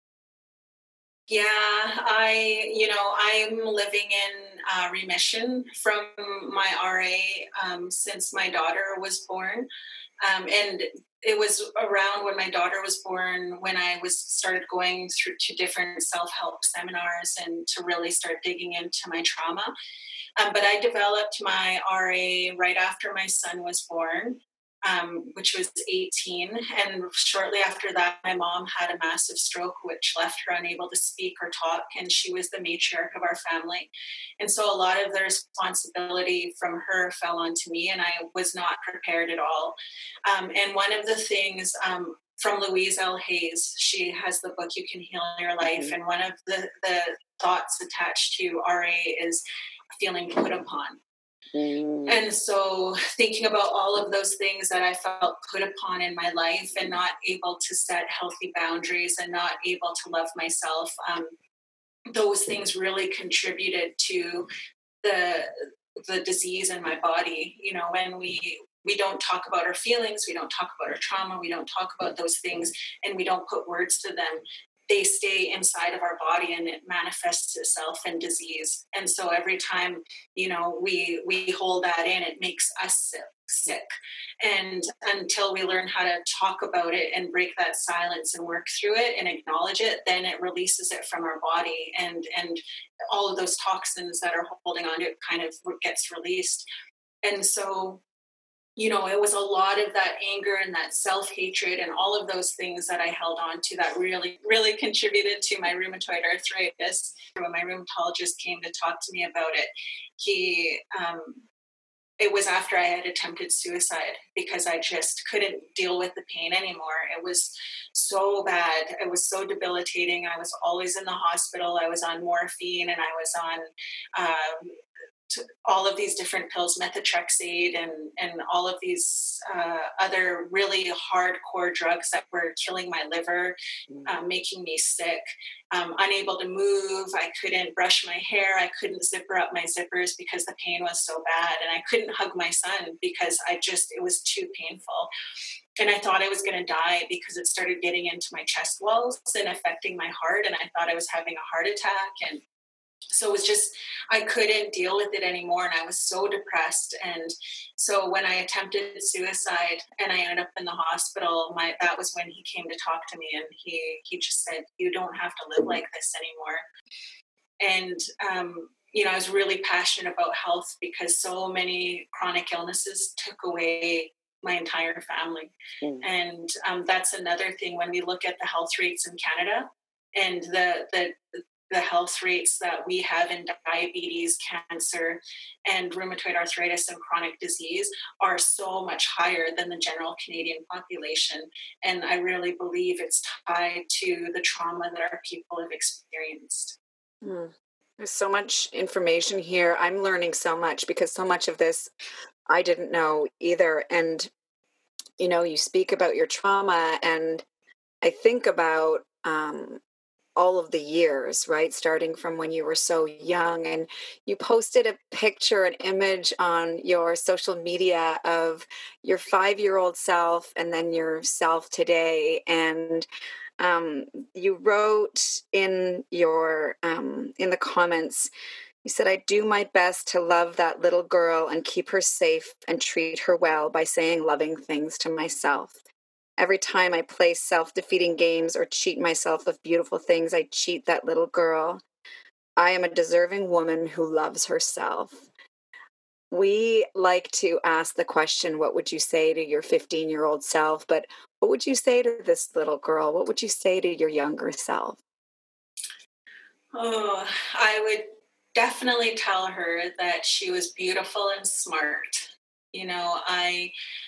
Yeah, I, you know, I'm living in uh, remission from my R A um, since my daughter was born. Um, and it was around when my daughter was born when I was started going through to different self-help seminars and to really start digging into my trauma. Um, but I developed my R A right after my son was born, um, which was eighteen. And shortly after that, my mom had a massive stroke, which left her unable to speak or talk. And she was the matriarch of our family. And so a lot of the responsibility from her fell onto me, and I was not prepared at all. Um, and one of the things um, from Louise L. Hayes, she has the book, You Can Heal Your Life. Mm-hmm. And one of the, the thoughts attached to R A is feeling put upon. Mm. And so thinking about all of those things that I felt put upon in my life and not able to set healthy boundaries and not able to love myself, um, those things really contributed to the the disease in my body. You know, when we we don't talk about our feelings, we don't talk about our trauma, we don't talk about those things, and we don't put words to them, they stay inside of our body and it manifests itself in disease. And so every time, you know, we we hold that in, it makes us sick, sick. And until we learn how to talk about it and break that silence and work through it and acknowledge it, then it releases it from our body. And, and all of those toxins that are holding on to it kind of gets released. And so you know, it was a lot of that anger and that self-hatred and all of those things that I held on to that really, really contributed to my rheumatoid arthritis. When my rheumatologist came to talk to me about it, he, um, it was after I had attempted suicide because I just couldn't deal with the pain anymore. It was so bad. It was so debilitating. I was always in the hospital. I was on morphine and I was on um, all of these different pills, methotrexate and, and all of these uh, other really hardcore drugs that were killing my liver, um, making me sick, um, unable to move. I couldn't brush my hair. I couldn't zipper up my zippers because the pain was so bad. And I couldn't hug my son because I just, it was too painful. And I thought I was going to die because it started getting into my chest walls and affecting my heart. And I thought I was having a heart attack. And so it was just, I couldn't deal with it anymore. And I was so depressed. And so when I attempted suicide and I ended up in the hospital, my, that was when he came to talk to me. And he, he just said, you don't have to live like this anymore. And, um, you know, I was really passionate about health because so many chronic illnesses took away my entire family. Mm. And um, that's another thing when we look at the health rates in Canada and the, the, the health rates that we have in diabetes, cancer, and rheumatoid arthritis and chronic disease are so much higher than the general Canadian population. And I really believe it's tied to the trauma that our people have experienced. Mm. There's so much information here. I'm learning so much because so much of this I didn't know either. And, you know, you speak about your trauma and I think about, um, all of the years, right? Starting from when you were so young, and you posted a picture, an image on your social media of your five-year-old self and then yourself today. And um, you wrote in your, um, in the comments, you said, I do my best to love that little girl and keep her safe and treat her well by saying loving things to myself. Every time I play self-defeating games or cheat myself of beautiful things, I cheat that little girl. I am a deserving woman who loves herself. We like to ask the question, what would you say to your fifteen-year-old self? But what would you say to this little girl? What would you say to your younger self? Oh, I would definitely tell her that she was beautiful and smart. You know, I...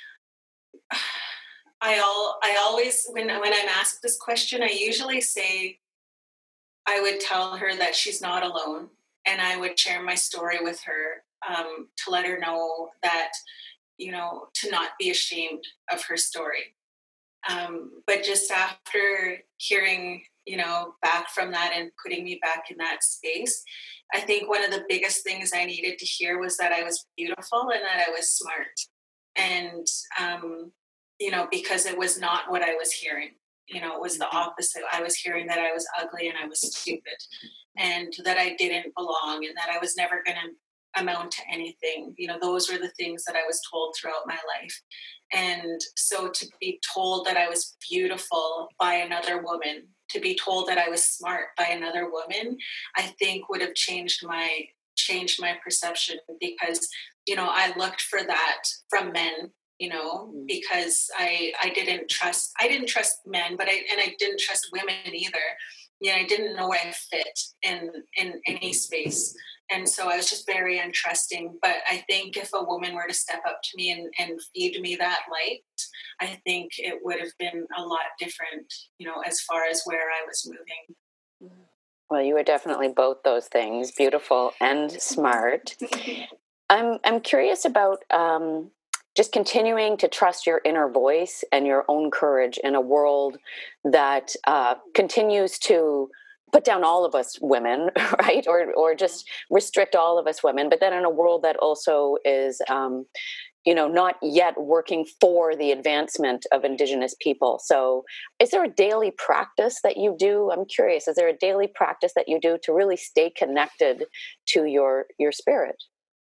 I all I always when when I'm asked this question, I usually say I would tell her that she's not alone, and I would share my story with her um, to let her know that, you know, to not be ashamed of her story. Um, but just after hearing, you know, back from that and putting me back in that space, I think one of the biggest things I needed to hear was that I was beautiful and that I was smart, and um, you know, because it was not what I was hearing. You know, it was the opposite. I was hearing that I was ugly and I was stupid and that I didn't belong and that I was never going to amount to anything. You know, those were the things that I was told throughout my life. And so to be told that I was beautiful by another woman, to be told that I was smart by another woman, I think would have changed my changed my perception, because, you know, I looked for that from men, you know, because I, I didn't trust, I didn't trust men, but I, and I didn't trust women either. You know, I didn't know where I fit in, in any space. And so I was just very untrusting. But I think if a woman were to step up to me and, and feed me that light, I think it would have been a lot different, you know, as far as where I was moving. Well, you were definitely both those things, beautiful and smart. I'm, I'm curious about, um, just continuing to trust your inner voice and your own courage in a world that uh, continues to put down all of us women, right? Or or just restrict all of us women. But then in a world that also is, um, you know, not yet working for the advancement of Indigenous people. So is there a daily practice that you do? I'm curious, is there a daily practice that you do to really stay connected to your your spirit?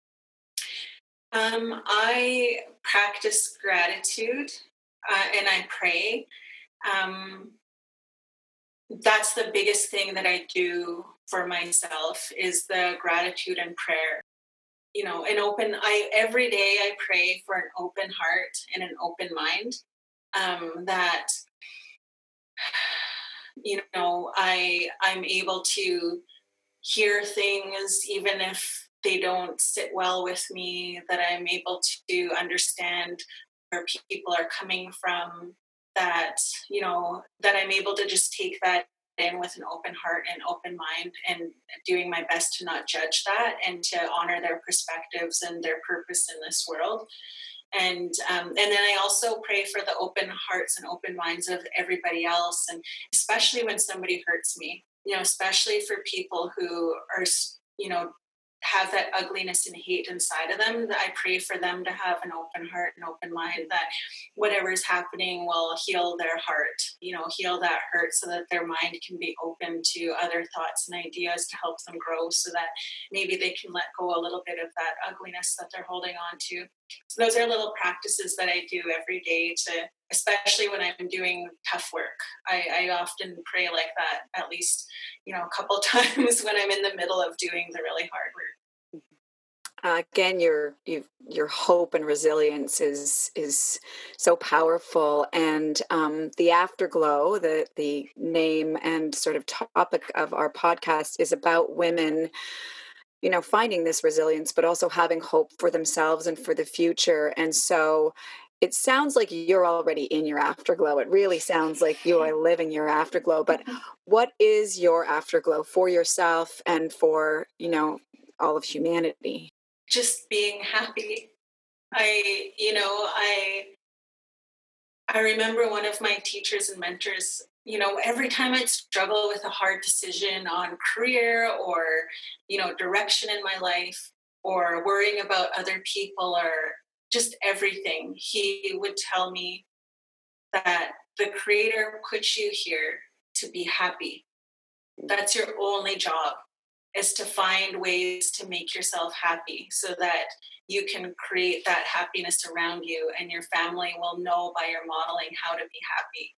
Um, I practice gratitude uh, and I pray. Um, that's the biggest thing that I do for myself, is the gratitude and prayer. you know, an open, I, every day I pray for an open heart and an open mind, um, that, you know, I, I'm able to hear things, even if they don't sit well with me, that I'm able to understand where people are coming from, that, you know, that I'm able to just take that in with an open heart and open mind, and doing my best to not judge that and to honor their perspectives and their purpose in this world. And um, and then I also pray for the open hearts and open minds of everybody else, and especially when somebody hurts me, you know, especially for people who are, you know, have that ugliness and hate inside of them, that I pray for them to have an open heart and open mind, that whatever is happening will heal their heart, you know, heal that hurt, so that their mind can be open to other thoughts and ideas to help them grow, so that maybe they can let go a little bit of that ugliness that they're holding on to. So those are little practices that I do every day, to, especially when I'm doing tough work. I, I often pray like that at least, you know, a couple times when I'm in the middle of doing the really hard work. Uh, again, your you, your hope and resilience is is so powerful, and um, the Afterglow, the the name and sort of topic of our podcast, is about women, you know, finding this resilience, but also having hope for themselves and for the future. And so, it sounds like you're already in your Afterglow. It really sounds like you are living your Afterglow. But what is your Afterglow for yourself and for, you know, all of humanity? Just being happy. I, you know, I, I remember one of my teachers and mentors, you know, every time I'd struggle with a hard decision on career or, you know, direction in my life, or worrying about other people, or just everything, he would tell me that the Creator put you here to be happy. That's your only job, is to find ways to make yourself happy, so that you can create that happiness around you, and your family will know by your modeling how to be happy.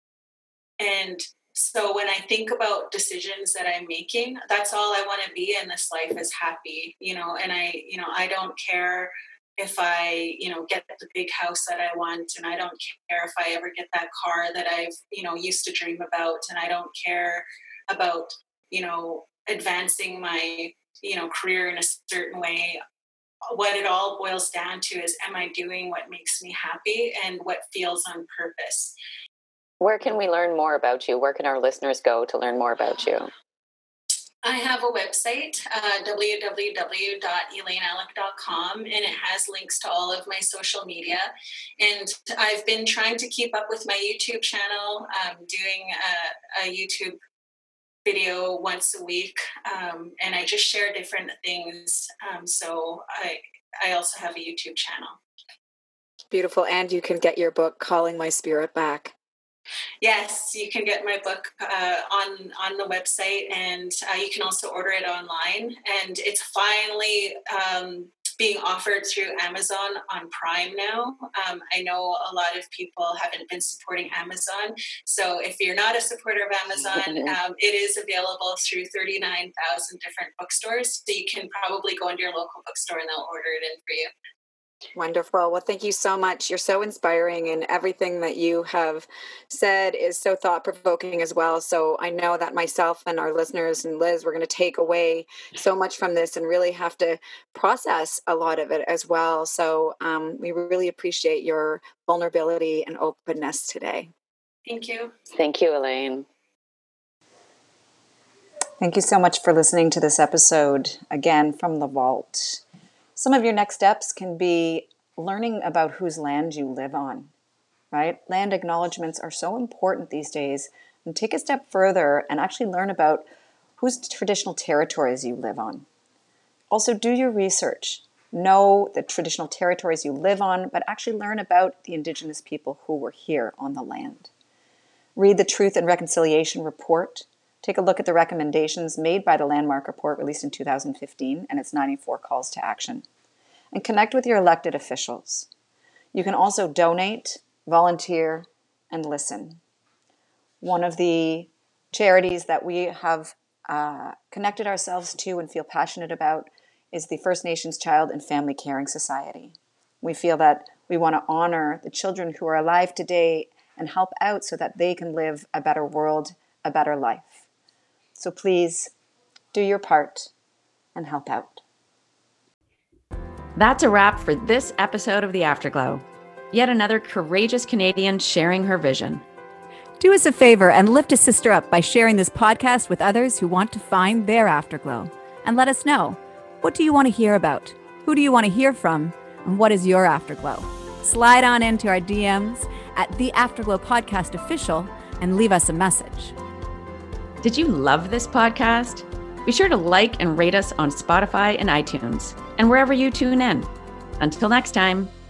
And so when I think about decisions that I'm making, that's all I want to be in this life, is happy, you know, and I, you know, I don't care if I, you know, get the big house that I want, and I don't care if I ever get that car that I've, you know, used to dream about, and I don't care about, you know, advancing my, you know, career in a certain way. What it all boils down to is, am I doing what makes me happy and what feels on purpose? Where can we learn more about you? Where can our listeners go to learn more about you? I have a website, uh, w w w dot elaine alec dot com, and it has links to all of my social media. And I've been trying to keep up with my YouTube channel, um, doing a, a YouTube video once a week, um, and I just share different things. Um, so I I also have a YouTube channel. Beautiful. And you can get your book, Calling My Spirit Back. Yes, you can get my book uh, on on the website, and uh, you can also order it online. And it's finally um, being offered through Amazon on Prime now. Um, I know a lot of people haven't been supporting Amazon, so if you're not a supporter of Amazon, um, it is available through thirty-nine thousand different bookstores. So you can probably go into your local bookstore and they'll order it in for you. Wonderful. Well, thank you so much. You're so inspiring, and everything that you have said is so thought-provoking as well. So I know that myself and our listeners and Liz, we're going to take away so much from this and really have to process a lot of it as well. So um, we really appreciate your vulnerability and openness today. Thank you. Thank you, Elaine. Thank you so much for listening to this episode, again, from the vault. Some of your next steps can be learning about whose land you live on, right? Land acknowledgements are so important these days. And take a step further and actually learn about whose traditional territories you live on. Also, do your research. Know the traditional territories you live on, but actually learn about the Indigenous people who were here on the land. Read the Truth and Reconciliation Report. Take a look at the recommendations made by the Landmark Report released in two thousand fifteen and its ninety-four calls to action. And connect with your elected officials. You can also donate, volunteer, and listen. One of the charities that we have uh, connected ourselves to and feel passionate about is the First Nations Child and Family Caring Society. We feel that we want to honor the children who are alive today and help out so that they can live a better world, a better life. So please do your part and help out. That's a wrap for this episode of The Afterglow. Yet another courageous Canadian sharing her vision. Do us a favor and lift a sister up by sharing this podcast with others who want to find their afterglow. And let us know, what do you want to hear about? Who do you want to hear from? And what is your afterglow? Slide on into our D Ms at The Afterglow Podcast Official and leave us a message. Did you love this podcast? Be sure to like and rate us on Spotify and iTunes and wherever you tune in. Until next time.